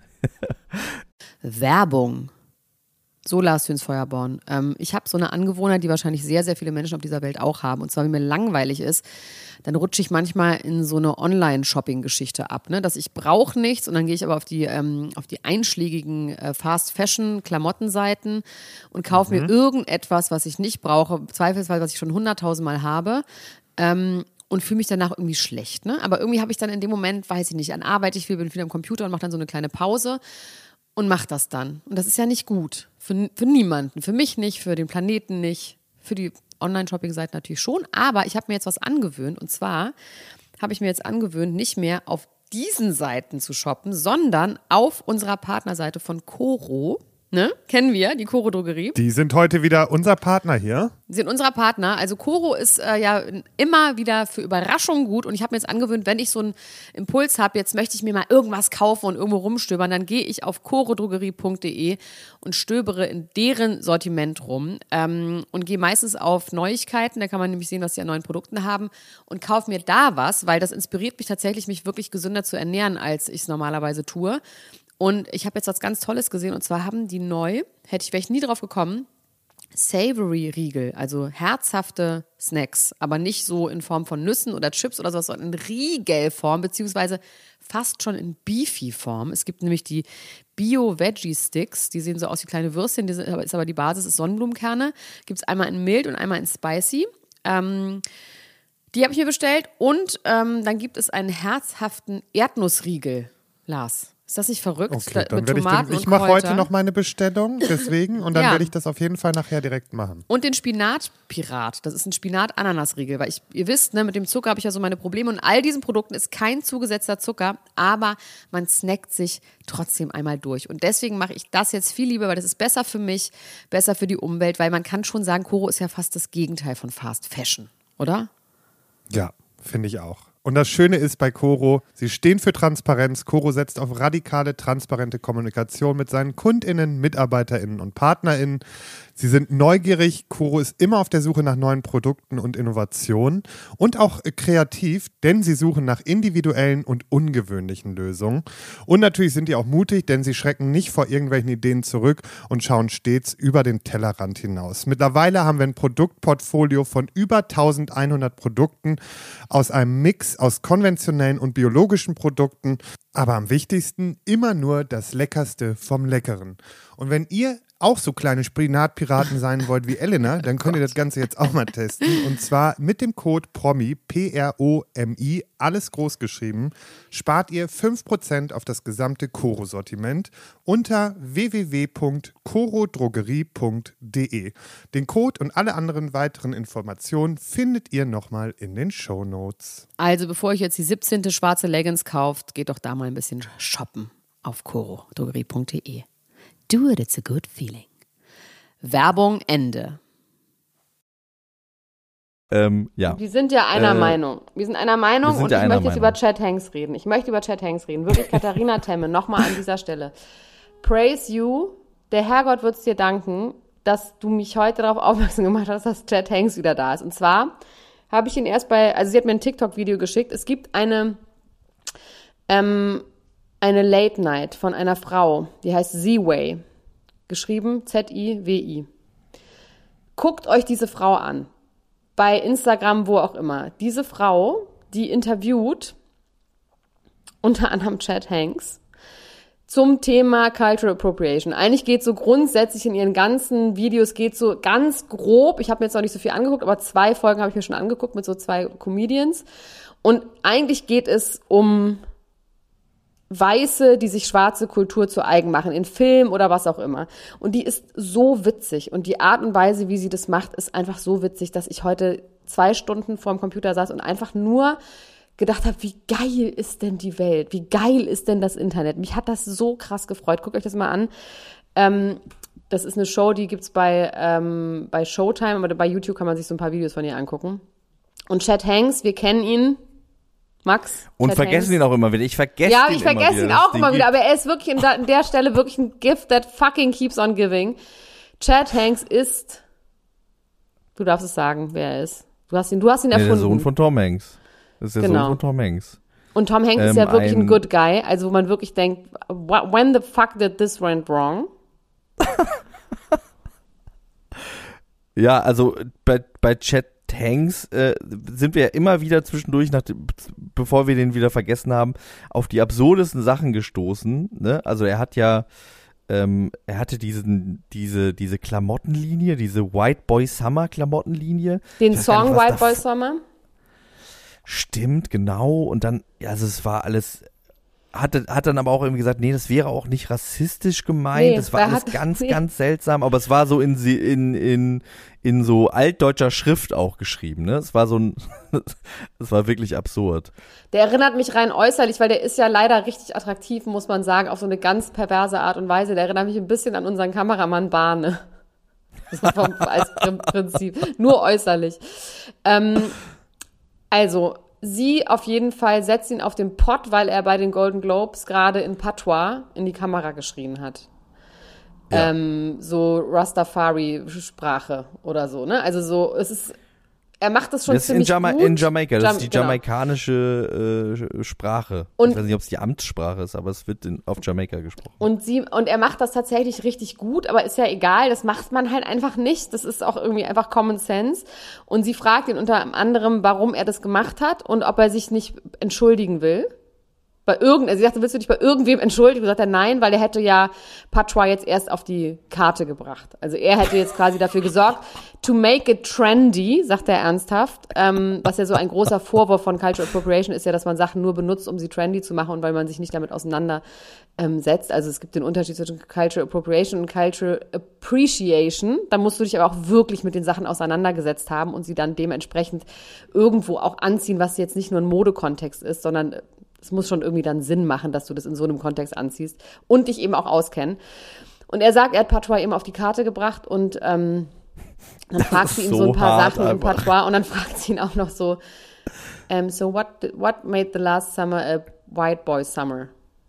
Werbung. So Lars Jöns Feuerborn. Ähm, ich habe so eine Angewohnheit, die wahrscheinlich sehr, sehr viele Menschen auf dieser Welt auch haben. Und zwar, wenn mir langweilig ist, dann rutsche ich manchmal in so eine Online-Shopping-Geschichte ab. Ne? Dass ich brauche nichts und dann gehe ich aber auf die, ähm, auf die einschlägigen äh, Fast-Fashion-Klamottenseiten und kaufe mir irgendetwas, was ich nicht brauche, zweifelsweise, was ich schon hunderttausend Mal habe. Ähm, und fühle mich danach irgendwie schlecht. Ne? Aber irgendwie habe ich dann in dem Moment, weiß ich nicht, an Arbeit, ich viel, bin viel am Computer und mache dann so eine kleine Pause. und mache das dann. Und das ist ja nicht gut. Für, für niemanden. Für mich nicht, für den Planeten nicht, für die Online-Shopping-Seite natürlich schon. Aber ich habe mir jetzt was angewöhnt. Und zwar habe ich mir jetzt angewöhnt, nicht mehr auf diesen Seiten zu shoppen, sondern auf unserer Partnerseite von Coro. Ne? Kennen wir, die Coro Drogerie. Die sind heute wieder unser Partner hier. Sie sind unser Partner. Also Coro ist äh, ja immer wieder für Überraschungen gut. Und ich habe mir jetzt angewöhnt, wenn ich so einen Impuls habe, jetzt möchte ich mir mal irgendwas kaufen und irgendwo rumstöbern, dann gehe ich auf coro drogerie punkt de und stöbere in deren Sortiment rum ähm, und gehe meistens auf Neuigkeiten. Da kann man nämlich sehen, was die an neuen Produkten haben und kaufe mir da was, weil das inspiriert mich tatsächlich, mich wirklich gesünder zu ernähren, als ich es normalerweise tue. Und ich habe jetzt was ganz Tolles gesehen und zwar haben die neu, hätte ich, wäre ich nie drauf gekommen, Savory-Riegel, also herzhafte Snacks, aber nicht so in Form von Nüssen oder Chips oder sowas, sondern in Riegelform, beziehungsweise fast schon in Beefy-Form. Es gibt nämlich die Bio-Veggie-Sticks, die sehen so aus wie kleine Würstchen, die sind, ist aber die Basis ist Sonnenblumenkerne. Gibt es einmal in mild und einmal in spicy. Ähm, die habe ich mir bestellt und ähm, dann gibt es einen herzhaften Erdnussriegel, Lars. Ist das nicht verrückt? Okay, da, dann mit werde ich Tomaten den, ich und mache Kräuter. heute noch meine Bestellung, deswegen, und dann Ja. werde ich das auf jeden Fall nachher direkt machen. Und den Spinatpirat. Das ist ein Spinat-Ananas-Riegel, weil ich, ihr wisst, ne, mit dem Zucker habe ich ja so meine Probleme und all diesen Produkten ist kein zugesetzter Zucker, aber man snackt sich trotzdem einmal durch. Und deswegen mache ich das jetzt viel lieber, weil das ist besser für mich, besser für die Umwelt, weil man kann schon sagen, Coro ist ja fast das Gegenteil von Fast Fashion, oder? Ja, finde ich auch. Und das Schöne ist bei Coro, sie stehen für Transparenz. Coro setzt auf radikale, transparente Kommunikation mit seinen KundInnen, MitarbeiterInnen und PartnerInnen. Sie sind neugierig. Coro ist immer auf der Suche nach neuen Produkten und Innovationen und auch kreativ, denn sie suchen nach individuellen und ungewöhnlichen Lösungen. Und natürlich sind die auch mutig, denn sie schrecken nicht vor irgendwelchen Ideen zurück und schauen stets über den Tellerrand hinaus. Mittlerweile haben wir ein Produktportfolio von über eintausendeinhundert Produkten aus einem Mix aus konventionellen und biologischen Produkten, aber am wichtigsten immer nur das Leckerste vom Leckeren. Und wenn ihr auch so kleine Spinatpiraten sein wollt wie Elena, dann könnt ihr das Ganze jetzt auch mal testen. Und zwar mit dem Code PROMI, P R O M I, alles groß geschrieben, spart ihr fünf Prozent auf das gesamte Coro-Sortiment unter w w w punkt coro drogerie punkt de. Den Code und alle anderen weiteren Informationen findet ihr nochmal in den Shownotes. Also bevor ich jetzt die siebzehnte schwarze Leggings kauft, geht doch da mal ein bisschen shoppen auf coro drogerie punkt de. Do it, it's a good feeling. Werbung, Ende. Ähm, ja. Wir sind ja einer Äh, Meinung. Wir sind einer Meinung wir sind und ja ich einer möchte jetzt Meinung. über Chad Hanks reden. Ich möchte über Chad Hanks reden. Wirklich, Katharina Temme, nochmal an dieser Stelle. Praise you. Der Herrgott wird es dir danken, dass du mich heute darauf aufmerksam gemacht hast, dass Chad Hanks wieder da ist. Und zwar habe ich ihn erst bei, also sie hat mir ein TikTok-Video geschickt. Es gibt eine, ähm, eine Late Night von einer Frau, die heißt Z-Way. Geschrieben Z I W I. Guckt euch diese Frau an. Bei Instagram, wo auch immer. Diese Frau, die interviewt unter anderem Chad Hanks zum Thema Cultural Appropriation. Eigentlich geht so grundsätzlich in ihren ganzen Videos, geht so ganz grob, ich habe mir jetzt noch nicht so viel angeguckt, aber zwei Folgen habe ich mir schon angeguckt mit so zwei Comedians. Und eigentlich geht es um Weiße, die sich schwarze Kultur zu eigen machen, in Film oder was auch immer. Und die ist so witzig. Und die Art und Weise, wie sie das macht, ist einfach so witzig, dass ich heute zwei Stunden vorm Computer saß und einfach nur gedacht habe, wie geil ist denn die Welt? Wie geil ist denn das Internet? Mich hat das so krass gefreut. Guckt euch das mal an. Ähm, das ist eine Show, die gibt's bei, ähm, bei Showtime, aber bei YouTube kann man sich so ein paar Videos von ihr angucken. Und Chad Hanks, wir kennen ihn. Max. Und Chad vergessen Hanks. ihn auch immer wieder. Ich vergesse Ja, ihn ich vergesse immer ihn wieder. auch Das immer Ding wieder, aber er ist wirklich in der, in der Stelle wirklich ein Gift that fucking keeps on giving. Chad Hanks ist, du darfst es sagen, wer er ist. Du hast ihn, du hast ihn Nee, erfunden. der Sohn von Tom Hanks. Das ist der Genau. Sohn von Tom Hanks. Und Tom Hanks ist Ähm, ja wirklich ein, ein- good guy, also wo man wirklich denkt, when the fuck did this went wrong? Ja, also bei, bei Chad Hanks äh, sind wir ja immer wieder zwischendurch, nach, dem- bevor wir den wieder vergessen haben, auf die absurdesten Sachen gestoßen. Ne? Also er hat ja, ähm, er hatte diesen, diese, diese Klamottenlinie, diese White Boy Summer Klamottenlinie. Den Ich weiß gar Song nicht, was White da- Boy Summer? Stimmt, genau. Und dann, ja, also es war alles hat, hat dann aber auch irgendwie gesagt, nee, das wäre auch nicht rassistisch gemeint, Nee, das war er alles hat- ganz, nee. ganz seltsam, aber es war so in, sie- in, in, in so altdeutscher Schrift auch geschrieben, ne? Es war so ein, es war wirklich absurd. Der erinnert mich rein äußerlich, weil der ist ja leider richtig attraktiv, muss man sagen, auf so eine ganz perverse Art und Weise. Der erinnert mich ein bisschen an unseren Kameramann Bahne. So vom, als Prin- Prinzip. Nur äußerlich. Ähm, also, sie auf jeden Fall setzt ihn auf den Pott, weil er bei den Golden Globes gerade in Patois in die Kamera geschrien hat. Ja. Ähm, so Rastafari-Sprache oder so, ne? Also so, es ist, er macht das schon Das ist in, ziemlich Jama gut. in Jamaika, das Jam- ist die genau. jamaikanische äh, Sprache. Und- ich weiß nicht, ob es die Amtssprache ist, aber es wird in, auf Jamaika gesprochen. Und sie, und er macht das tatsächlich richtig gut, aber ist ja egal, das macht man halt einfach nicht. Das ist auch irgendwie einfach Common Sense. Und sie fragt ihn unter anderem, warum er das gemacht hat und ob er sich nicht entschuldigen will. Bei irgend, also sie sagte, willst du dich bei irgendwem entschuldigen? Und sagt er nein, weil er hätte ja Patois jetzt erst auf die Karte gebracht. Also er hätte jetzt quasi dafür gesorgt, to make it trendy, sagt er ernsthaft, ähm, was ja so ein großer Vorwurf von Cultural Appropriation ist ja, dass man Sachen nur benutzt, um sie trendy zu machen und weil man sich nicht damit auseinandersetzt. Ähm, setzt. Also es gibt den Unterschied zwischen Cultural Appropriation und Cultural Appreciation. Da musst du dich aber auch wirklich mit den Sachen auseinandergesetzt haben und sie dann dementsprechend irgendwo auch anziehen, was jetzt nicht nur ein Modekontext ist, sondern es muss schon irgendwie dann Sinn machen, dass du das in so einem Kontext anziehst und dich eben auch auskennen. Und er sagt, er hat Patois eben auf die Karte gebracht und ähm, dann Das fragt ist sie ihn so so ein paar hart Sachen in einfach. Patois und dann fragt sie ihn auch noch so, ähm, so what, what made the last summer a white boy summer?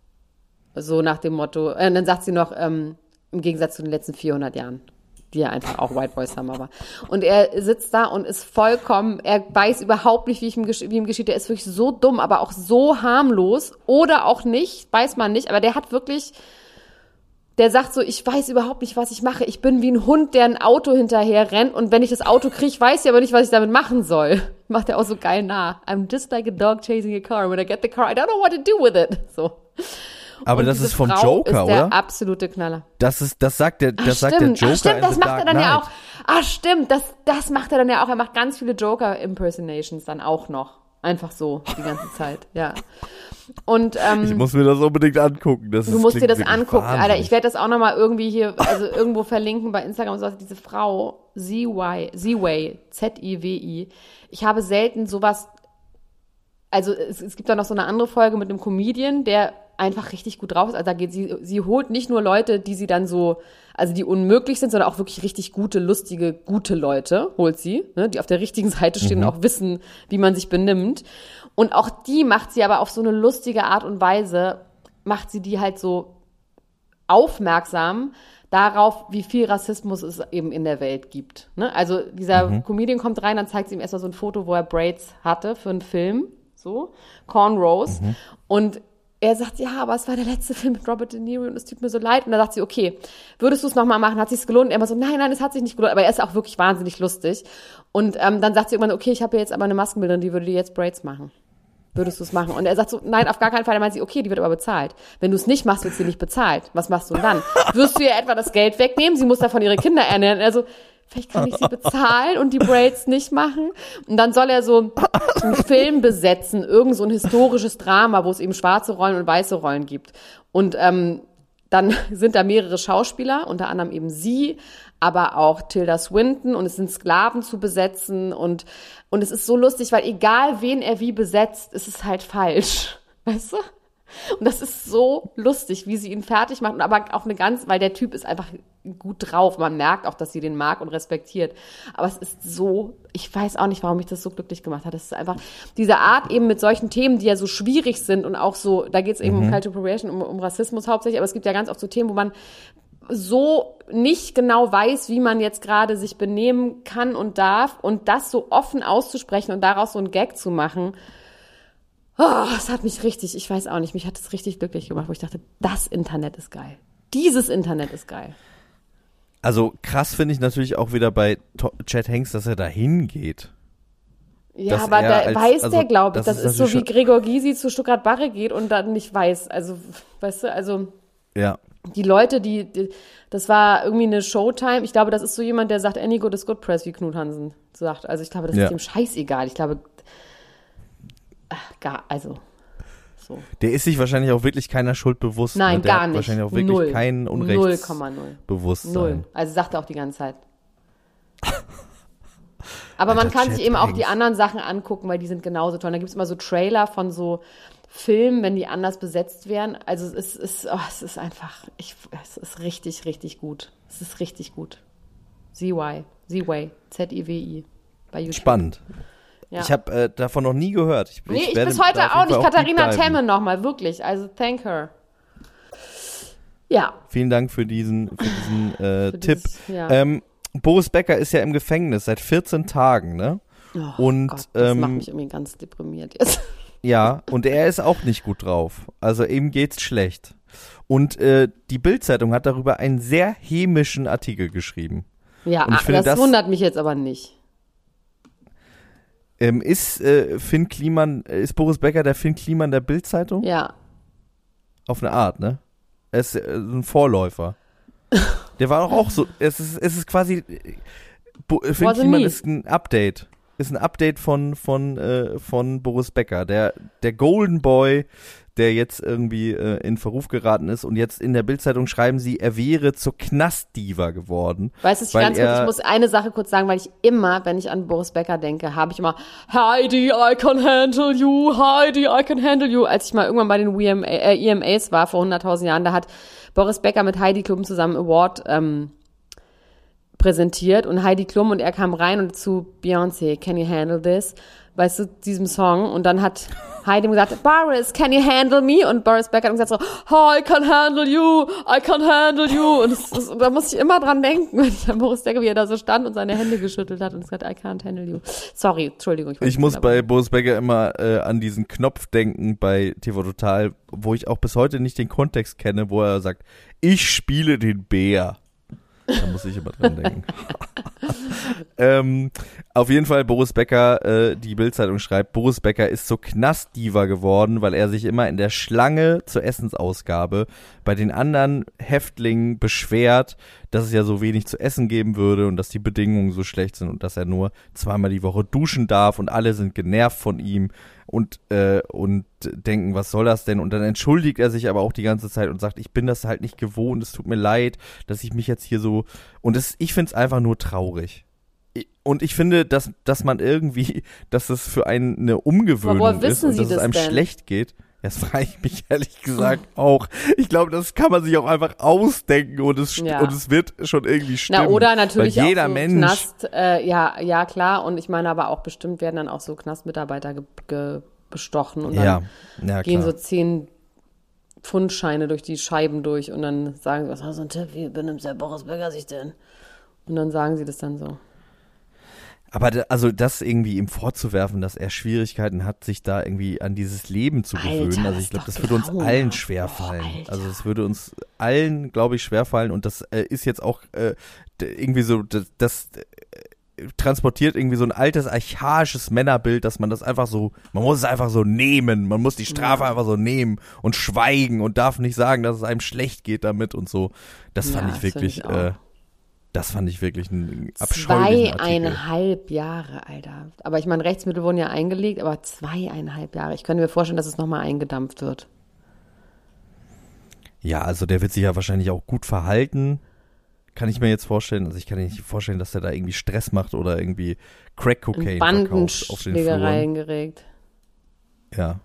So nach dem Motto, äh, und dann sagt sie noch, ähm, im Gegensatz zu den letzten vierhundert Jahren, die ja einfach auch White Boy Summer war. Und er sitzt da und ist vollkommen, er weiß überhaupt nicht, wie, ich ihm, gesch- wie ihm geschieht. Er ist wirklich so dumm, aber auch so harmlos oder auch nicht, weiß man nicht. Aber der hat wirklich, der sagt so, ich weiß überhaupt nicht, was ich mache. Ich bin wie ein Hund, der ein Auto hinterher rennt und wenn ich das Auto kriege, weiß ich aber nicht, was ich damit machen soll. Macht er auch so geil nach. I'm just like a dog chasing a car. When I get the car, I don't know what to do with it. So. Aber Und das diese ist vom Frau Joker, ist der oder? absolute Knaller. Das ist, das sagt der, das Ach, sagt der stimmt. Joker Ach, stimmt, in das The macht Dark er dann ja Knight. auch. Ach, stimmt, das, das macht er dann ja auch. Er macht ganz viele Joker-Impersonations dann auch noch. Einfach so, die ganze Zeit, ja. Und, ähm, Ich muss mir das unbedingt angucken. Das du ist, musst dir klingt das wirklich angucken, wahnsinnig. Alter. Ich werde das auch nochmal irgendwie hier, also irgendwo verlinken bei Instagram und so. Diese Frau, Z-Y, Z-Way, Z I W I. Ich habe selten sowas, also es, es gibt da noch so eine andere Folge mit einem Comedian, der einfach richtig gut drauf ist. Also da geht sie, sie holt nicht nur Leute, die sie dann so, also die unmöglich sind, sondern auch wirklich richtig gute, lustige, gute Leute holt sie, ne, die auf der richtigen Seite stehen Mhm. und auch wissen, wie man sich benimmt. Und auch die macht sie aber auf so eine lustige Art und Weise, macht sie die halt so aufmerksam darauf, wie viel Rassismus es eben in der Welt gibt. Ne? Also dieser Mhm. Comedian kommt rein, dann zeigt sie ihm erstmal so ein Foto, wo er Braids hatte für einen Film, so, Cornrows. Mhm. Und er sagt, ja, aber es war der letzte Film mit Robert De Niro und es tut mir so leid. Und dann sagt sie, okay, würdest du es nochmal machen? Hat sich's gelohnt? Und er immer so, nein, nein, es hat sich nicht gelohnt. Aber er ist auch wirklich wahnsinnig lustig. Und ähm, dann sagt sie irgendwann, okay, ich habe hier jetzt aber eine Maskenbildnerin, die würde dir jetzt Braids machen. Würdest du es machen? Und er sagt so, nein, auf gar keinen Fall. Dann meint sie, okay, die wird aber bezahlt. Wenn du es nicht machst, wird sie nicht bezahlt. Was machst du denn dann? Wirst du ihr etwa das Geld wegnehmen? Sie muss davon ihre Kinder ernähren. Also, vielleicht kann ich sie bezahlen und die Braids nicht machen. Und dann soll er so einen Film besetzen, irgend so ein historisches Drama, wo es eben schwarze Rollen und weiße Rollen gibt. Und ähm, dann sind da mehrere Schauspieler, unter anderem eben sie, aber auch Tilda Swinton und es sind Sklaven zu besetzen und, und es ist so lustig, weil egal wen er wie besetzt, ist es halt falsch. Weißt du? Und das ist so lustig, wie sie ihn fertig macht, und aber auch eine ganz, weil der Typ ist einfach gut drauf. Man merkt auch, dass sie den mag und respektiert. Aber es ist so, ich weiß auch nicht, warum mich das so glücklich gemacht hat. Das ist einfach diese Art eben mit solchen Themen, die ja so schwierig sind und auch so, da geht es eben um Cultural Appropriation, um, um Rassismus hauptsächlich, aber es gibt ja ganz oft so Themen, wo man so nicht genau weiß, wie man jetzt gerade sich benehmen kann und darf, und das so offen auszusprechen und daraus so einen Gag zu machen. Oh, das hat mich richtig, ich weiß auch nicht, mich hat das richtig glücklich gemacht, wo ich dachte, das Internet ist geil. Dieses Internet ist geil. Also krass finde ich natürlich auch wieder bei To- Chet Hanks, dass er da hingeht. Ja, Dass aber er da als- weiß also, der, glaube ich. das Das, ist ist so wie natürlich Gregor Gysi zu Stuttgart Barre geht und dann nicht weiß. Also, weißt du, also Ja. die Leute, die, die, das war irgendwie eine Showtime. Ich glaube, das ist so jemand, der sagt, any good is good press, wie Knut Hansen sagt. Also ich glaube, das Ja. ist dem scheißegal. Ich glaube, ach, gar, also So. Der ist sich wahrscheinlich auch wirklich keiner Schuld bewusst. Nein, ne? Der gar hat nicht. wahrscheinlich auch wirklich Null. kein null Komma null. Unrechtsbewusstsein. Null. Also sagt er auch die ganze Zeit. Aber Alter, man kann Chat sich eben auch Banks. die anderen Sachen angucken, weil die sind genauso toll. Da gibt es immer so Trailer von so Filmen, wenn die anders besetzt werden. Also es ist, es, oh, es ist einfach, ich, es ist richtig, richtig gut. Es ist richtig gut. Z-Y. Z-Way. Z-I-W-I. Bei YouTube. Spannend. Ja. Ich habe äh, davon noch nie gehört. Ich, Nee, ich, werde bis heute da auf auch jeden nicht. Fall Katharina deep diven. Temme nochmal, wirklich. Also thank her. Ja. Vielen Dank für diesen, für diesen äh, Für Tipp. dieses, ja. Ähm, Boris Becker ist ja im Gefängnis seit vierzehn Tagen, ne? Oh und Gott, das ähm, macht mich irgendwie ganz deprimiert jetzt. ja, und er ist auch nicht gut drauf. Also ihm geht's schlecht. Und äh, die Bild-Zeitung hat darüber einen sehr hämischen Artikel geschrieben. Ja, Und ich finde, das, das- wundert mich jetzt aber nicht. Ähm, ist äh, Finn Kliman, äh, ist Boris Becker der Finn Kliman der Bild-Zeitung? Ja. Auf eine Art, ne? Er ist äh, so ein Vorläufer. Der war doch auch so, es ist, es ist quasi, äh, Bo, äh, Finn Was Kliman nie. ist ein Update. Ist ein Update von, von, äh, von Boris Becker. Der, der Golden Boy, der jetzt irgendwie äh, in Verruf geraten ist. Und jetzt in der Bild-Zeitung schreiben sie, er wäre zur Knastdiva geworden. Weißt du, ich, weil ganz kurz, er- ich muss eine Sache kurz sagen, weil ich immer, wenn ich an Boris Becker denke, habe ich immer Heidi, I can handle you, Heidi, I can handle you. Als ich mal irgendwann bei den E M A, äh, E M As war, vor hunderttausend Jahren, da hat Boris Becker mit Heidi Klum zusammen Award ähm, präsentiert und Heidi Klum und er kam rein und zu Beyoncé, can you handle this? Weißt du, diesem Song. Und dann hat Heidi ihm gesagt, Boris, can you handle me? Und Boris Becker hat gesagt so, oh, I can handle you, I can handle you. Und das, das, da muss ich immer dran denken, wenn ich an Boris denke, wie er da so stand und seine Hände geschüttelt hat und gesagt, I can't handle you. Sorry, Entschuldigung. wollte Ich muss nicht bei Boris Becker immer äh, an diesen Knopf denken bei T V Total, wo ich auch bis heute nicht den Kontext kenne, wo er sagt, ich spiele den Bär. Da muss ich immer dran denken. ähm, auf jeden Fall Boris Becker, äh, die Bild-Zeitung schreibt, Boris Becker ist zur Knastdiva geworden, weil er sich immer in der Schlange zur Essensausgabe bei den anderen Häftlingen beschwert, dass es ja so wenig zu essen geben würde und dass die Bedingungen so schlecht sind und dass er nur zweimal die Woche duschen darf und alle sind genervt von ihm und äh, und denken, was soll das denn? Und dann entschuldigt er sich aber auch die ganze Zeit und sagt, ich bin das halt nicht gewohnt, es tut mir leid, dass ich mich jetzt hier so und es, ich finde es einfach nur traurig. Und ich finde, dass, dass man irgendwie, dass es für einen eine Umgewöhnung woher ist wissen und Sie dass es das einem denn? schlecht geht. Das frage ich mich ehrlich gesagt auch. Ich glaube, das kann man sich auch einfach ausdenken und es, st- Ja. und es wird schon irgendwie stimmen. Na, oder natürlich Weil jeder auch so Mensch, Knast, äh, ja, ja, klar. Und ich meine aber auch bestimmt werden dann auch so Knastmitarbeiter ge, ge, bestochen und dann ja, ja gehen klar. so zehn Pfundscheine durch die Scheiben durch und dann sagen sie, was war so ein Tipp, wie benimmt der Boris Becker sich denn? Und dann sagen sie das dann so. Aber da, also das irgendwie ihm vorzuwerfen, dass er Schwierigkeiten hat, sich da irgendwie an dieses Leben zu Alter, gewöhnen. Also ist ich glaube, doch das würde uns grauenhaft. allen schwerfallen. Boah, Alter. Also es würde uns allen, glaube ich, schwerfallen. Und das äh, ist jetzt auch äh, d- irgendwie so, das, das äh, transportiert irgendwie so ein altes, archaisches Männerbild, dass man das einfach so, man muss es einfach so nehmen. Man muss die Strafe Ja. einfach so nehmen und schweigen und darf nicht sagen, dass es einem schlecht geht damit und so. Das Ja, fand das ich find wirklich... ich auch. Äh, Das fand ich wirklich ein abscheulichen Artikel. Zweieinhalb Jahre, Alter. Aber ich meine, Rechtsmittel wurden ja eingelegt, aber zweieinhalb Jahre. Ich könnte mir vorstellen, dass es nochmal eingedampft wird. Ja, also der wird sich ja wahrscheinlich auch gut verhalten. Kann ich mir jetzt vorstellen. Also ich kann mir nicht vorstellen, dass der da irgendwie Stress macht oder irgendwie Crack-Cocaine verkauft auf den Bandenschlägereien Fluren. geregt. Ja.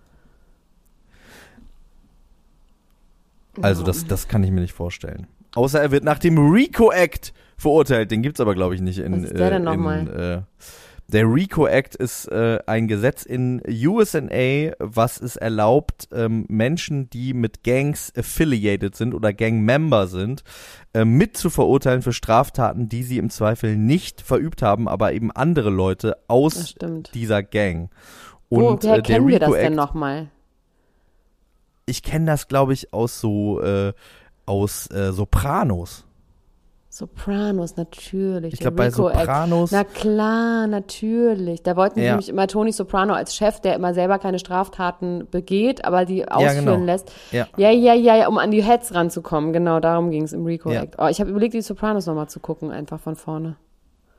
Also das, das kann ich mir nicht vorstellen. Außer er wird nach dem RICO-Act verurteilt. Den gibt's aber, glaube ich, nicht in... Was ist der denn äh, in, nochmal? äh, Der RICO-Act ist äh, ein Gesetz in U S A, was es erlaubt, ähm, Menschen, die mit Gangs affiliated sind oder Gang-Member sind, äh, mit zu verurteilen für Straftaten, die sie im Zweifel nicht verübt haben, aber eben andere Leute Das aus stimmt. dieser Gang. Und Woher äh, der kennen wir das denn RICO-Act, nochmal? ich kenne das, glaube ich, aus so äh, aus äh, Sopranos. Sopranos, natürlich. Ich der glaube, bei Rico Act. Sopranos. Na klar, natürlich. Da wollten sie Ja. nämlich immer Tony Soprano als Chef, der immer selber keine Straftaten begeht, aber die ausführen genau. lässt. Ja. ja, ja, ja, ja, um an die Heads ranzukommen. Genau, darum ging es im Rico Ja. Act. Oh, ich habe überlegt, die Sopranos nochmal zu gucken, einfach von vorne.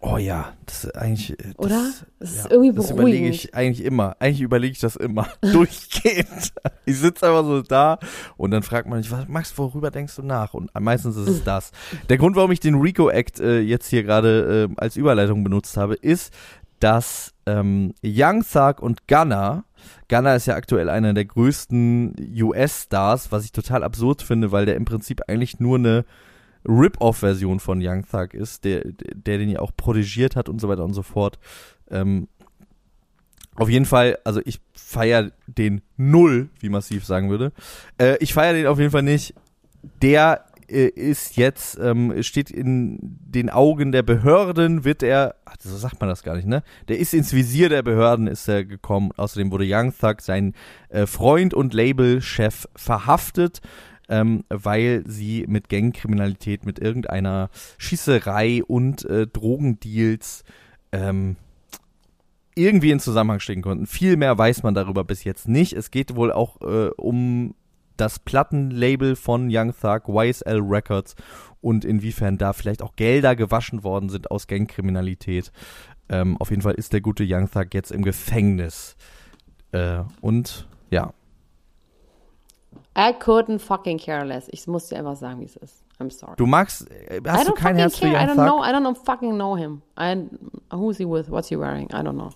Oh ja, das ist eigentlich. Das, Oder? Das ist ja, irgendwie das beruhigend. überlege ich eigentlich immer. Eigentlich überlege ich das immer durchgehend. Ich sitze einfach so da und dann fragt man mich, was Max, worüber denkst du nach? Und meistens ist es das. Der Grund, warum ich den Rico Act äh, jetzt hier gerade äh, als Überleitung benutzt habe, ist, dass ähm, Young Thug und Gunna, Gunna ist ja aktuell einer der größten U S-Stars, was ich total absurd finde, weil der im Prinzip eigentlich nur eine Rip-Off-Version von Young Thug ist, der, der den ja auch protegiert hat und so weiter und so fort. Ähm, auf jeden Fall, also ich feiere den null, wie Massiv sagen würde. Äh, ich feiere den auf jeden Fall nicht. Der äh, ist jetzt, ähm, steht in den Augen der Behörden, wird er, ach, so sagt man das gar nicht, ne? Der ist ins Visier der Behörden, ist er gekommen. Außerdem wurde Young Thug, sein äh, Freund und Labelchef, verhaftet. Ähm, weil sie mit Gangkriminalität, mit irgendeiner Schießerei und äh, Drogendeals ähm, irgendwie in Zusammenhang stehen konnten. Viel mehr weiß man darüber bis jetzt nicht. Es geht wohl auch äh, um das Plattenlabel von Young Thug, Y S L Records, und inwiefern da vielleicht auch Gelder gewaschen worden sind aus Gangkriminalität. Ähm, auf jeden Fall ist der gute Young Thug jetzt im Gefängnis. Äh, und ja. I couldn't fucking care less. Ich muss dir einfach sagen, wie es ist. I'm sorry. Du magst, hast du kein Herz für Young I don't Thug? know, I don't know, fucking know him. I, who's he with? What's he wearing? I don't know.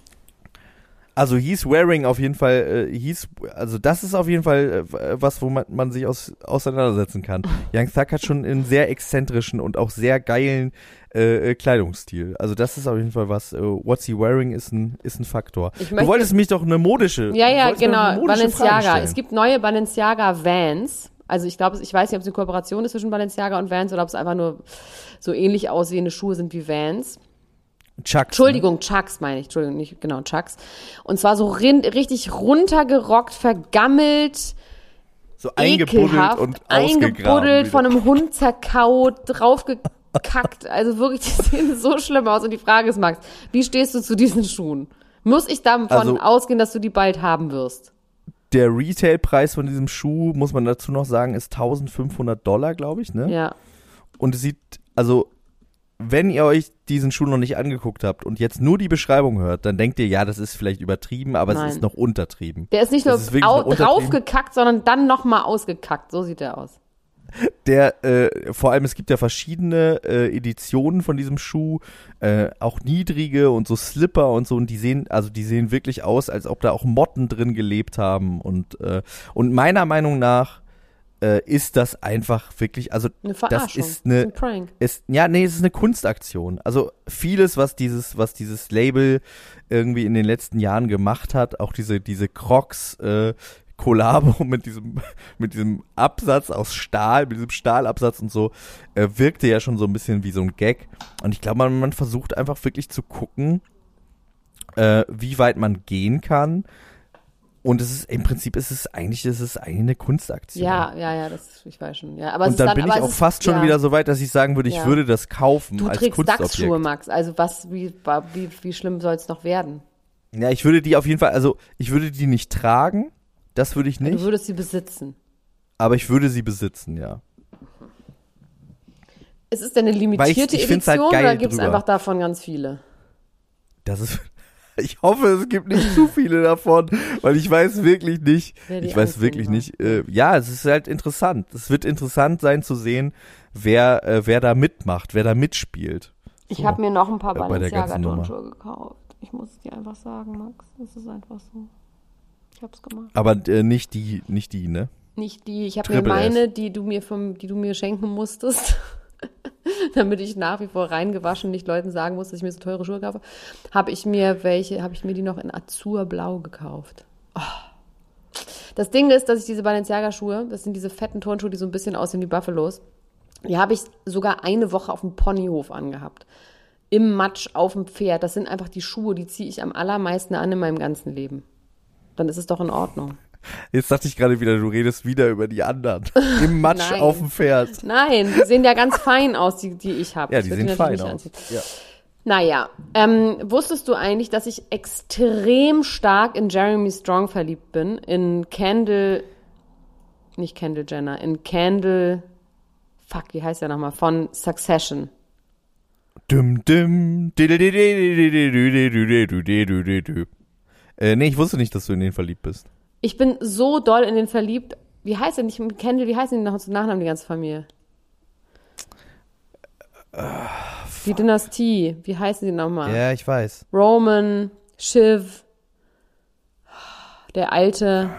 Also he's wearing auf jeden Fall, äh, he's, also das ist auf jeden Fall äh, was, wo man, man sich aus, auseinandersetzen kann. Young Thug hat schon einen sehr exzentrischen und auch sehr geilen äh, Kleidungsstil. Also das ist auf jeden Fall was, äh, what's he wearing ist ein, ist ein Faktor. Ich du möchte, wolltest mich doch eine modische, ja, ja, genau, eine Balenciaga. Es gibt neue Balenciaga Vans. Also ich glaube, ich weiß nicht, ob es eine Kooperation ist zwischen Balenciaga und Vans oder ob es einfach nur so ähnlich aussehende Schuhe sind wie Vans. Chucks. Entschuldigung, ne? Chucks meine ich. Entschuldigung, nicht genau, Chucks. Und zwar so rin, richtig runtergerockt, vergammelt, so eingebuddelt ekelhaft, und eingebuddelt, wieder. von einem Hund zerkaut, draufgekackt. Also wirklich, die sehen so schlimm aus. Und die Frage ist, Max, wie stehst du zu diesen Schuhen? Muss ich davon also, ausgehen, dass du die bald haben wirst? Der Retailpreis von diesem Schuh, muss man dazu noch sagen, ist eintausendfünfhundert Dollar, glaube ich, ne? Ja. Und es sieht, also wenn ihr euch diesen Schuh noch nicht angeguckt habt und jetzt nur die Beschreibung hört, dann denkt ihr, ja, das ist vielleicht übertrieben, aber Nein. es ist noch untertrieben. Der ist nicht nur ist au- draufgekackt, sondern dann nochmal ausgekackt. So sieht der aus. Der, äh, vor allem, es gibt ja verschiedene äh, Editionen von diesem Schuh, äh, auch niedrige und so Slipper und so, und die sehen, also die sehen wirklich aus, als ob da auch Motten drin gelebt haben, und, äh, und meiner Meinung nach äh, ist das einfach wirklich, also eine Verarschung, das ist eine, ein Prank. Ist, ja, nee, es ist eine Kunstaktion. Also vieles, was dieses, was dieses Label irgendwie in den letzten Jahren gemacht hat, auch diese, diese Crocs, äh, Kollabo mit diesem, mit diesem Absatz aus Stahl, mit diesem Stahlabsatz und so, äh, wirkte ja schon so ein bisschen wie so ein Gag. Und ich glaube, man, man versucht einfach wirklich zu gucken, äh, wie weit man gehen kann. Und es ist, im Prinzip ist es eigentlich, es ist eigentlich eine Kunstaktion. Ja, ja, ja, das, ich weiß schon. Ja, aber es und ist dann, dann bin aber ich auch ist, fast schon ja. wieder so weit, dass ich sagen würde, ich Ja. würde das kaufen Du als trägst Kunstobjekt. Dachsschuhe, Max. Also was, wie, wie, wie schlimm soll es noch werden? Ja, ich würde die auf jeden Fall, also ich würde die nicht tragen, das würde ich nicht. Du würdest sie besitzen. Aber ich würde sie besitzen, ja. Ist es denn eine limitierte ich, ich find's halt Edition geil oder gibt es drüber. einfach davon ganz viele? Das ist, ich hoffe, es gibt nicht zu viele davon, weil ich weiß wirklich nicht, Wer die ich weiß anziehen wirklich soll. nicht, äh, ja, es ist halt interessant. Es wird interessant sein zu sehen, wer, äh, wer da mitmacht, wer da mitspielt. Ich So, habe mir noch ein paar äh, bei der ganzen Nummer. Balenciaga-Turnschuhe gekauft. Ich muss es dir einfach sagen, Max. Es ist einfach so. Ich hab's gemacht. Aber äh, nicht die, nicht die, ne? Nicht die, ich habe mir Triple S. meine, die du mir vom, die du mir schenken musstest, damit ich nach wie vor reingewaschen nicht Leuten sagen muss, dass ich mir so teure Schuhe kaufe, habe ich mir welche, habe ich mir die noch in Azurblau gekauft. Oh. Das Ding ist, dass ich diese Balenciaga-Schuhe, das sind diese fetten Turnschuhe, die so ein bisschen aussehen wie Buffalos, die habe ich sogar eine Woche auf dem Ponyhof angehabt. Im Matsch, auf dem Pferd. Das sind einfach die Schuhe, die ziehe ich am allermeisten an in meinem ganzen Leben. Dann ist es doch in Ordnung. Jetzt dachte ich gerade wieder, du redest wieder über die anderen. Im Matsch Nein. auf dem Pferd. Nein, die sehen ja ganz fein aus, die, die ich habe. Ja, Ich die würd sehen natürlich fein nicht aus. anziehen. Ja. Naja, ähm, wusstest du eigentlich, dass ich extrem stark in Jeremy Strong verliebt bin? In Kendall, nicht Kendall Jenner, in Kendall, fuck, wie heißt der nochmal? Von Succession. Düm, düm, dü-dü-dü-dü-dü-dü-dü-dü-dü-dü-dü-dü. Äh, nee, ich wusste nicht, dass du in den verliebt bist. Ich bin so doll in den verliebt. Wie heißt der nicht? Kendall, wie heißen die noch zum Nachnamen, die ganze Familie? Uh, die Dynastie. Wie heißen die nochmal? Ja, ich weiß. Roman, Shiv, der Alte.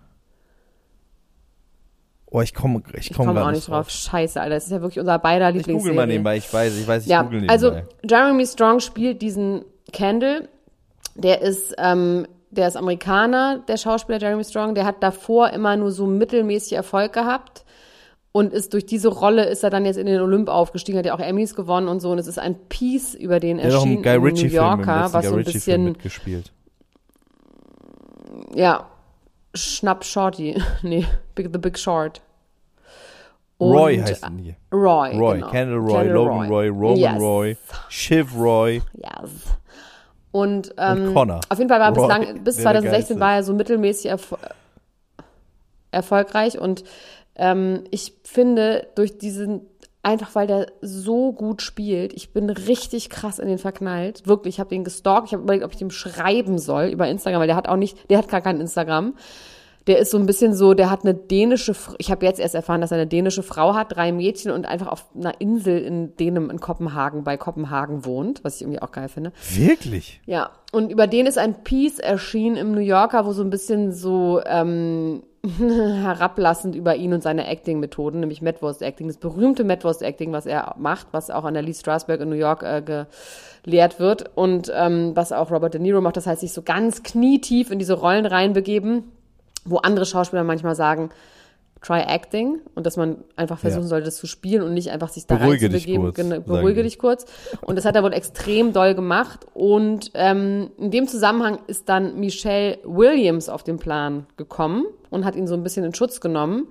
Oh, ich komme ich Ich komm komme gar auch nicht drauf. Scheiße, Alter. Das ist ja wirklich unser beider Ich google Lieblingsserie. mal nebenbei, ich weiß, ich weiß, ich Ja, google also nebenbei. Jeremy Strong spielt diesen Kendall. Der ist, ähm, der ist Amerikaner, der Schauspieler Jeremy Strong. Der hat davor immer nur so mittelmäßig Erfolg gehabt. Und ist durch diese Rolle ist er dann jetzt in den Olymp aufgestiegen, hat ja auch Emmys gewonnen und so. Und es ist ein Piece, über den Der hat auch einen erschienen Guy in New Ritchie-Film, im Yorker, letzten was Guy so ein Ritchie-Film bisschen, mitgespielt. ja, Schnapp Shorty. nee, Big, The Big Short. Und, Roy heißen die. Roy, Roy, genau. Kendall Roy, Kendall Logan Roy, Roman yes. Roy, Shiv Roy Yes. Und, ähm, und Connor. auf jeden Fall war er Roy, bislang, bis der zwanzig der sechzehn Geilste war er so mittelmäßig erfo- erfolgreich und ähm, ich finde, durch diesen, einfach weil der so gut spielt, ich bin richtig krass in den verknallt. Wirklich, ich habe den gestalkt, ich habe überlegt, ob ich dem schreiben soll über Instagram, weil der hat auch nicht, der hat gar kein Instagram. Der ist so ein bisschen so, der hat eine dänische, ich habe jetzt erst erfahren, dass er eine dänische Frau hat, drei Mädchen und einfach auf einer Insel in Dänemark, in Kopenhagen, bei Kopenhagen wohnt, was ich irgendwie auch geil finde. Wirklich? Ja, und über den ist ein Piece erschienen im New Yorker, wo so ein bisschen so ähm, herablassend über ihn und seine Acting-Methoden, nämlich Medwurst-Acting, das berühmte Medwurst-Acting, was er macht, was auch an der Lee Strasberg in New York äh, gelehrt wird und ähm, was auch Robert De Niro macht, das heißt, sich so ganz knietief in diese Rollen reinbegeben, wo andere Schauspieler manchmal sagen, try acting und dass man einfach versuchen Ja. sollte, das zu spielen und nicht einfach sich da Beruhige dich reinzubegeben. kurz, Genau, sagen beruhige die. dich kurz. Und das hat er wohl extrem doll gemacht. Und ähm, in dem Zusammenhang ist dann Michelle Williams auf den Plan gekommen und hat ihn so ein bisschen in Schutz genommen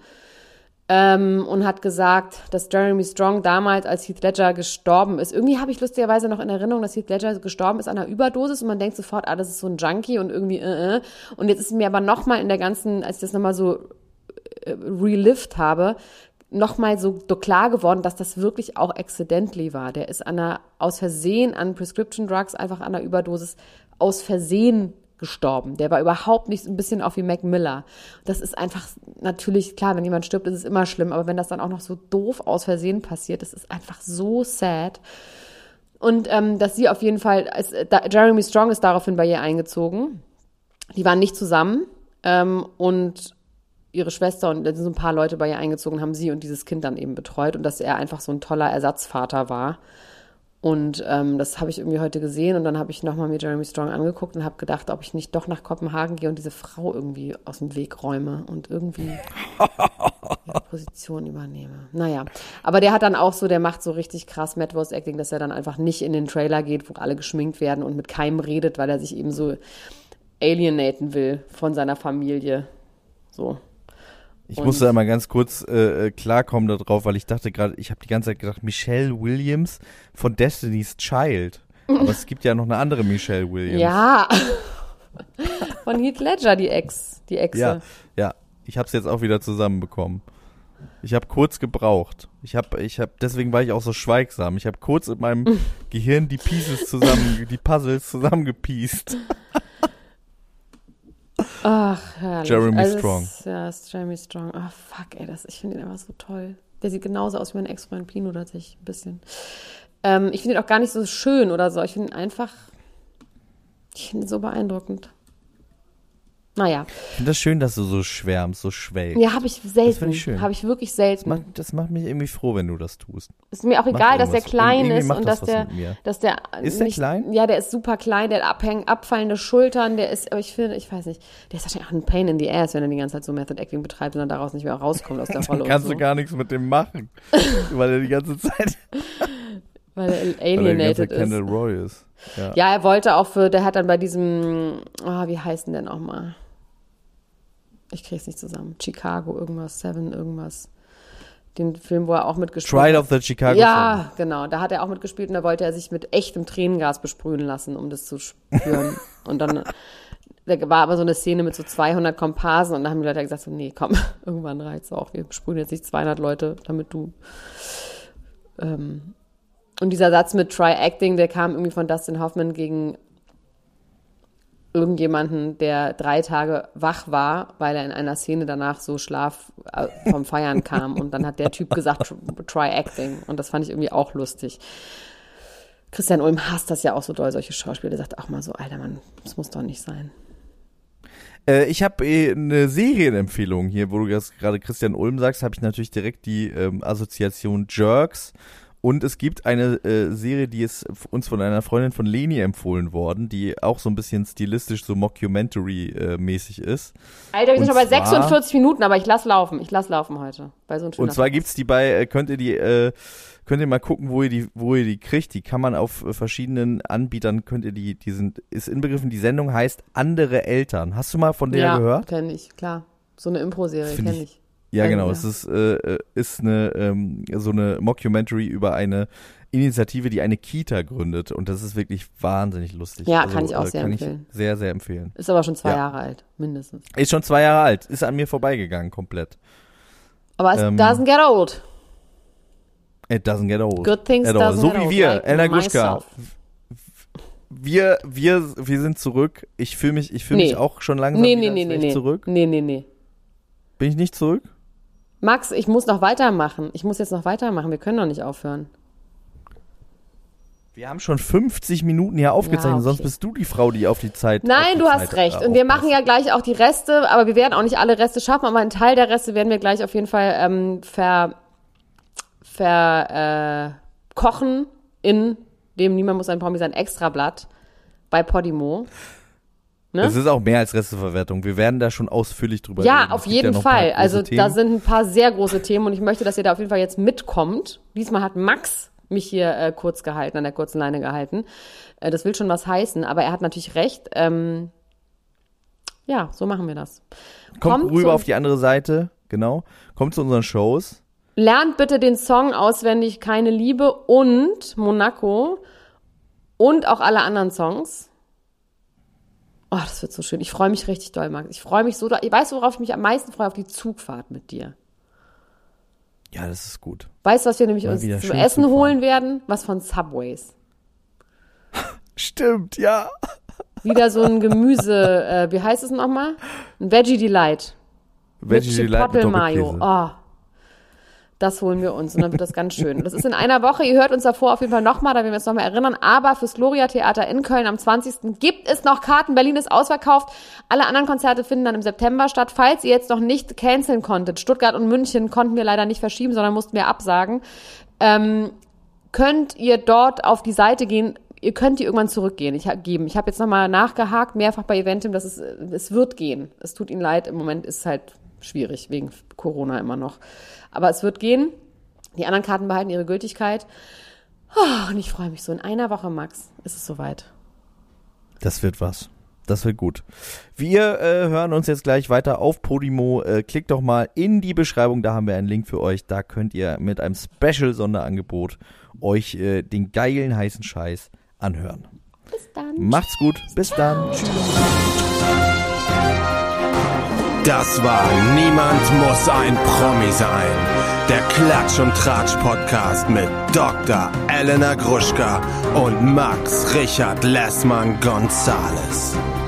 ähm, und hat gesagt, dass Jeremy Strong damals, als Heath Ledger gestorben ist, irgendwie habe ich lustigerweise noch in Erinnerung, dass Heath Ledger gestorben ist an einer Überdosis und man denkt sofort, ah, das ist so ein Junkie und irgendwie äh, äh. Und jetzt ist mir aber nochmal in der ganzen, als ich das nochmal so äh, relived habe, nochmal so klar geworden, dass das wirklich auch accidentally war. Der ist an einer, aus Versehen an Prescription Drugs, einfach an einer Überdosis aus Versehen gestorben. Der war überhaupt nicht ein bisschen auch wie Mac Miller. Das ist einfach natürlich, klar, wenn jemand stirbt, ist es immer schlimm, aber wenn das dann auch noch so doof aus Versehen passiert, das ist einfach so sad. Und ähm, dass sie auf jeden Fall, als, da, Jeremy Strong ist daraufhin bei ihr eingezogen. Die waren nicht zusammen ähm, und ihre Schwester und da sind so ein paar Leute bei ihr eingezogen, haben sie und dieses Kind dann eben betreut und dass er einfach so ein toller Ersatzvater war. Und ähm, das habe ich irgendwie heute gesehen und dann habe ich nochmal mir Jeremy Strong angeguckt und habe gedacht, ob ich nicht doch nach Kopenhagen gehe und diese Frau irgendwie aus dem Weg räume und irgendwie ihre Position übernehme. Naja, aber der hat dann auch so, der macht so richtig krass Medwurst-Acting, dass er dann einfach nicht in den Trailer geht, wo alle geschminkt werden und mit keinem redet, weil er sich eben so alienaten will von seiner Familie. So. Ich Und- musste einmal ganz kurz äh, äh, klarkommen darauf, weil ich dachte gerade, ich habe die ganze Zeit gedacht, Michelle Williams von Destiny's Child. Aber es gibt ja noch eine andere Michelle Williams. Ja, von Heath Ledger, die Ex, die Exe. ja, ja. Ich habe es jetzt auch wieder zusammenbekommen. Ich habe kurz gebraucht. Ich habe, ich habe, deswegen war ich auch so schweigsam. Ich habe kurz in meinem Gehirn die Pieces zusammen, die Puzzles zusammengepieced. Ach, herrlich. Jeremy also Strong. Es, ja, es ist Jeremy Strong. Ach, fuck, ey, das, ich finde ihn einfach so toll. Der sieht genauso aus wie mein Ex-Freund Pino, tatsächlich, ein bisschen. Ähm, ich finde ihn auch gar nicht so schön oder so. Ich finde ihn einfach, ich finde ihn so beeindruckend. Naja. Ich finde das schön, dass du so schwärmst, so schwelgst. Ja, habe ich Das selten. find ich schön. Habe ich wirklich Das selten. macht, das macht mich irgendwie froh, wenn du das tust. Ist mir auch Macht egal, dass der irgendwas- klein irgendwie ist macht und das dass was der, mit mir. dass der Ist der nicht, klein? Ja, der ist super klein, der hat abhäng, abfallende Schultern, der ist, aber ich finde, ich weiß nicht, der ist wahrscheinlich auch ein Pain in the ass, wenn er die ganze Zeit so Method Acting betreibt und dann daraus nicht mehr rauskommt aus der Rolle Dann kannst und so. du gar nichts mit dem machen, weil er die ganze Zeit, Weil er weil er die ganze alienated Zeit Kendall ist. Roy ist. Ja. Ja, er wollte auch für, der hat dann bei diesem, oh, wie heißt denn der nochmal? Ich krieg's nicht zusammen. Chicago, irgendwas, Seven, irgendwas. Den Film, wo er auch mitgespielt Trial hat. of the Chicago Ja, genau. Da hat er auch mitgespielt und da wollte er sich mit echtem Tränengas besprühen lassen, um das zu spüren. Und dann da war aber so eine Szene mit so zweihundert Komparsen und da haben die Leute gesagt so, nee, komm, irgendwann reicht's auch. Wir besprühen jetzt nicht zweihundert Leute, damit du ähm, Und dieser Satz mit Try Acting, der kam irgendwie von Dustin Hoffman gegen irgendjemanden, der drei Tage wach war, weil er in einer Szene danach so Schlaf äh, vom Feiern kam. Und dann hat der Typ gesagt, Try Acting. Und das fand ich irgendwie auch lustig. Christian Ulm hasst das ja auch so doll, solche Schauspieler. Der sagt auch mal so, Alter Mann, das muss doch nicht sein. Äh, ich habe äh, eine Serienempfehlung hier, wo du jetzt gerade Christian Ulm sagst, habe ich natürlich direkt die ähm, Assoziation Jerks. Und es gibt eine äh, Serie, die ist uns von einer Freundin von Leni empfohlen worden, die auch so ein bisschen stilistisch so Mockumentary-mäßig äh, ist. Alter, wir sind und schon bei zwar, sechsundvierzig Minuten, aber ich lass laufen. Ich lass laufen heute. Bei so einem und zwar gibt's die bei, äh, könnt ihr die, äh, könnt ihr mal gucken, wo ihr die, wo ihr die kriegt. Die kann man auf äh, verschiedenen Anbietern, könnt ihr die, die sind, ist inbegriffen, die Sendung heißt Andere Eltern. Hast du mal von der ja, gehört? Ja, kenn ich, klar. So eine Impro-Serie kenne ich. ich. Ja, genau. Ja. Es ist, äh, ist eine, ähm, so eine Mockumentary über eine Initiative, die eine Kita gründet. Und das ist wirklich wahnsinnig lustig. Ja, also, kann ich auch äh, sehr kann empfehlen. Ich sehr, sehr empfehlen. Ist aber schon zwei ja. Jahre alt, mindestens. Ist schon zwei Jahre alt. Ist an mir vorbeigegangen, komplett. Aber es Ähm, doesn't get old. It doesn't get old. Good things At all. doesn't So get wie old. wir, Like Elena Gruschka. myself. Wir, wir, wir sind zurück. Ich fühle mich, ich fühle Nee. mich auch schon langsam Nee, wieder, nee, als nee, wär nee, ich nee. zurück. Nee, nee, nee. Bin ich nicht zurück? Max, ich muss noch weitermachen. Ich muss jetzt noch weitermachen. Wir können doch nicht aufhören. Wir haben schon fünfzig Minuten hier aufgezeichnet, Ja, okay. sonst bist du die Frau, die auf die Zeit Nein, auf die du hast Zeit, recht. äh, Und wir aufpasst. machen ja gleich auch die Reste, aber wir werden auch nicht alle Reste schaffen, aber einen Teil der Reste werden wir gleich auf jeden Fall ähm, ver, ver äh, kochen in dem Niemand muss ein Promi sein Extrablatt bei Podimo. Ne? Es ist auch mehr als Resteverwertung. Wir werden da schon ausführlich drüber Ja, reden. auf Es gibt jeden ja noch ein paar Fall. große Also Themen. da sind ein paar sehr große Themen und ich möchte, dass ihr da auf jeden Fall jetzt mitkommt. Diesmal hat Max mich hier äh, kurz gehalten, an der kurzen Leine gehalten. Äh, das will schon was heißen, aber er hat natürlich recht. Ähm, ja, so machen wir das. Kommt, Kommt rüber zu- auf die andere Seite, genau. Kommt zu unseren Shows. Lernt bitte den Song auswendig, Keine Liebe und Monaco und auch alle anderen Songs. Oh, das wird so schön. Ich freue mich richtig doll, Max. Ich freue mich so doll. Weißt du, worauf ich mich am meisten freue? Auf die Zugfahrt mit dir. Ja, das ist gut. Weißt du, was wir nämlich Mal uns wieder zum schön Essen Zug fahren. holen werden? Was von Subways. Stimmt, ja. Wieder so ein Gemüse, äh, wie heißt es nochmal? Ein Veggie Delight. Veggie mit Delight mit Chipotle Mayo. Doppelkäse. Oh, das holen wir uns und dann wird das ganz schön. Das ist in einer Woche. Ihr hört uns davor auf jeden Fall nochmal, da werden wir uns nochmal erinnern. Aber fürs Gloria-Theater in Köln am zwanzigsten gibt es noch Karten. Berlin ist ausverkauft. Alle anderen Konzerte finden dann im September statt. Falls ihr jetzt noch nicht canceln konntet, Stuttgart und München konnten wir leider nicht verschieben, sondern mussten wir absagen, ähm, könnt ihr dort auf die Seite gehen. Ihr könnt die irgendwann zurückgehen. Ich hab, geben. Ich habe jetzt nochmal nachgehakt, mehrfach bei Eventim, dass es, es wird gehen. Es tut ihnen leid, im Moment ist es halt schwierig, wegen Corona immer noch. Aber es wird gehen. Die anderen Karten behalten ihre Gültigkeit. Oh, und ich freue mich so. In einer Woche, Max, ist es soweit. Das wird was. Das wird gut. Wir äh, hören uns jetzt gleich weiter auf Podimo. Äh, klickt doch mal in die Beschreibung, da haben wir einen Link für euch. Da könnt ihr mit einem Special-Sonderangebot euch äh, den geilen heißen Scheiß anhören. Bis dann. Macht's gut. Bis dann. Tschüss. Das war Niemand muss ein Promi sein. Der Klatsch und Tratsch Podcast mit Doktor Elena Gruschka und Max Richard Lessmann Gonzales.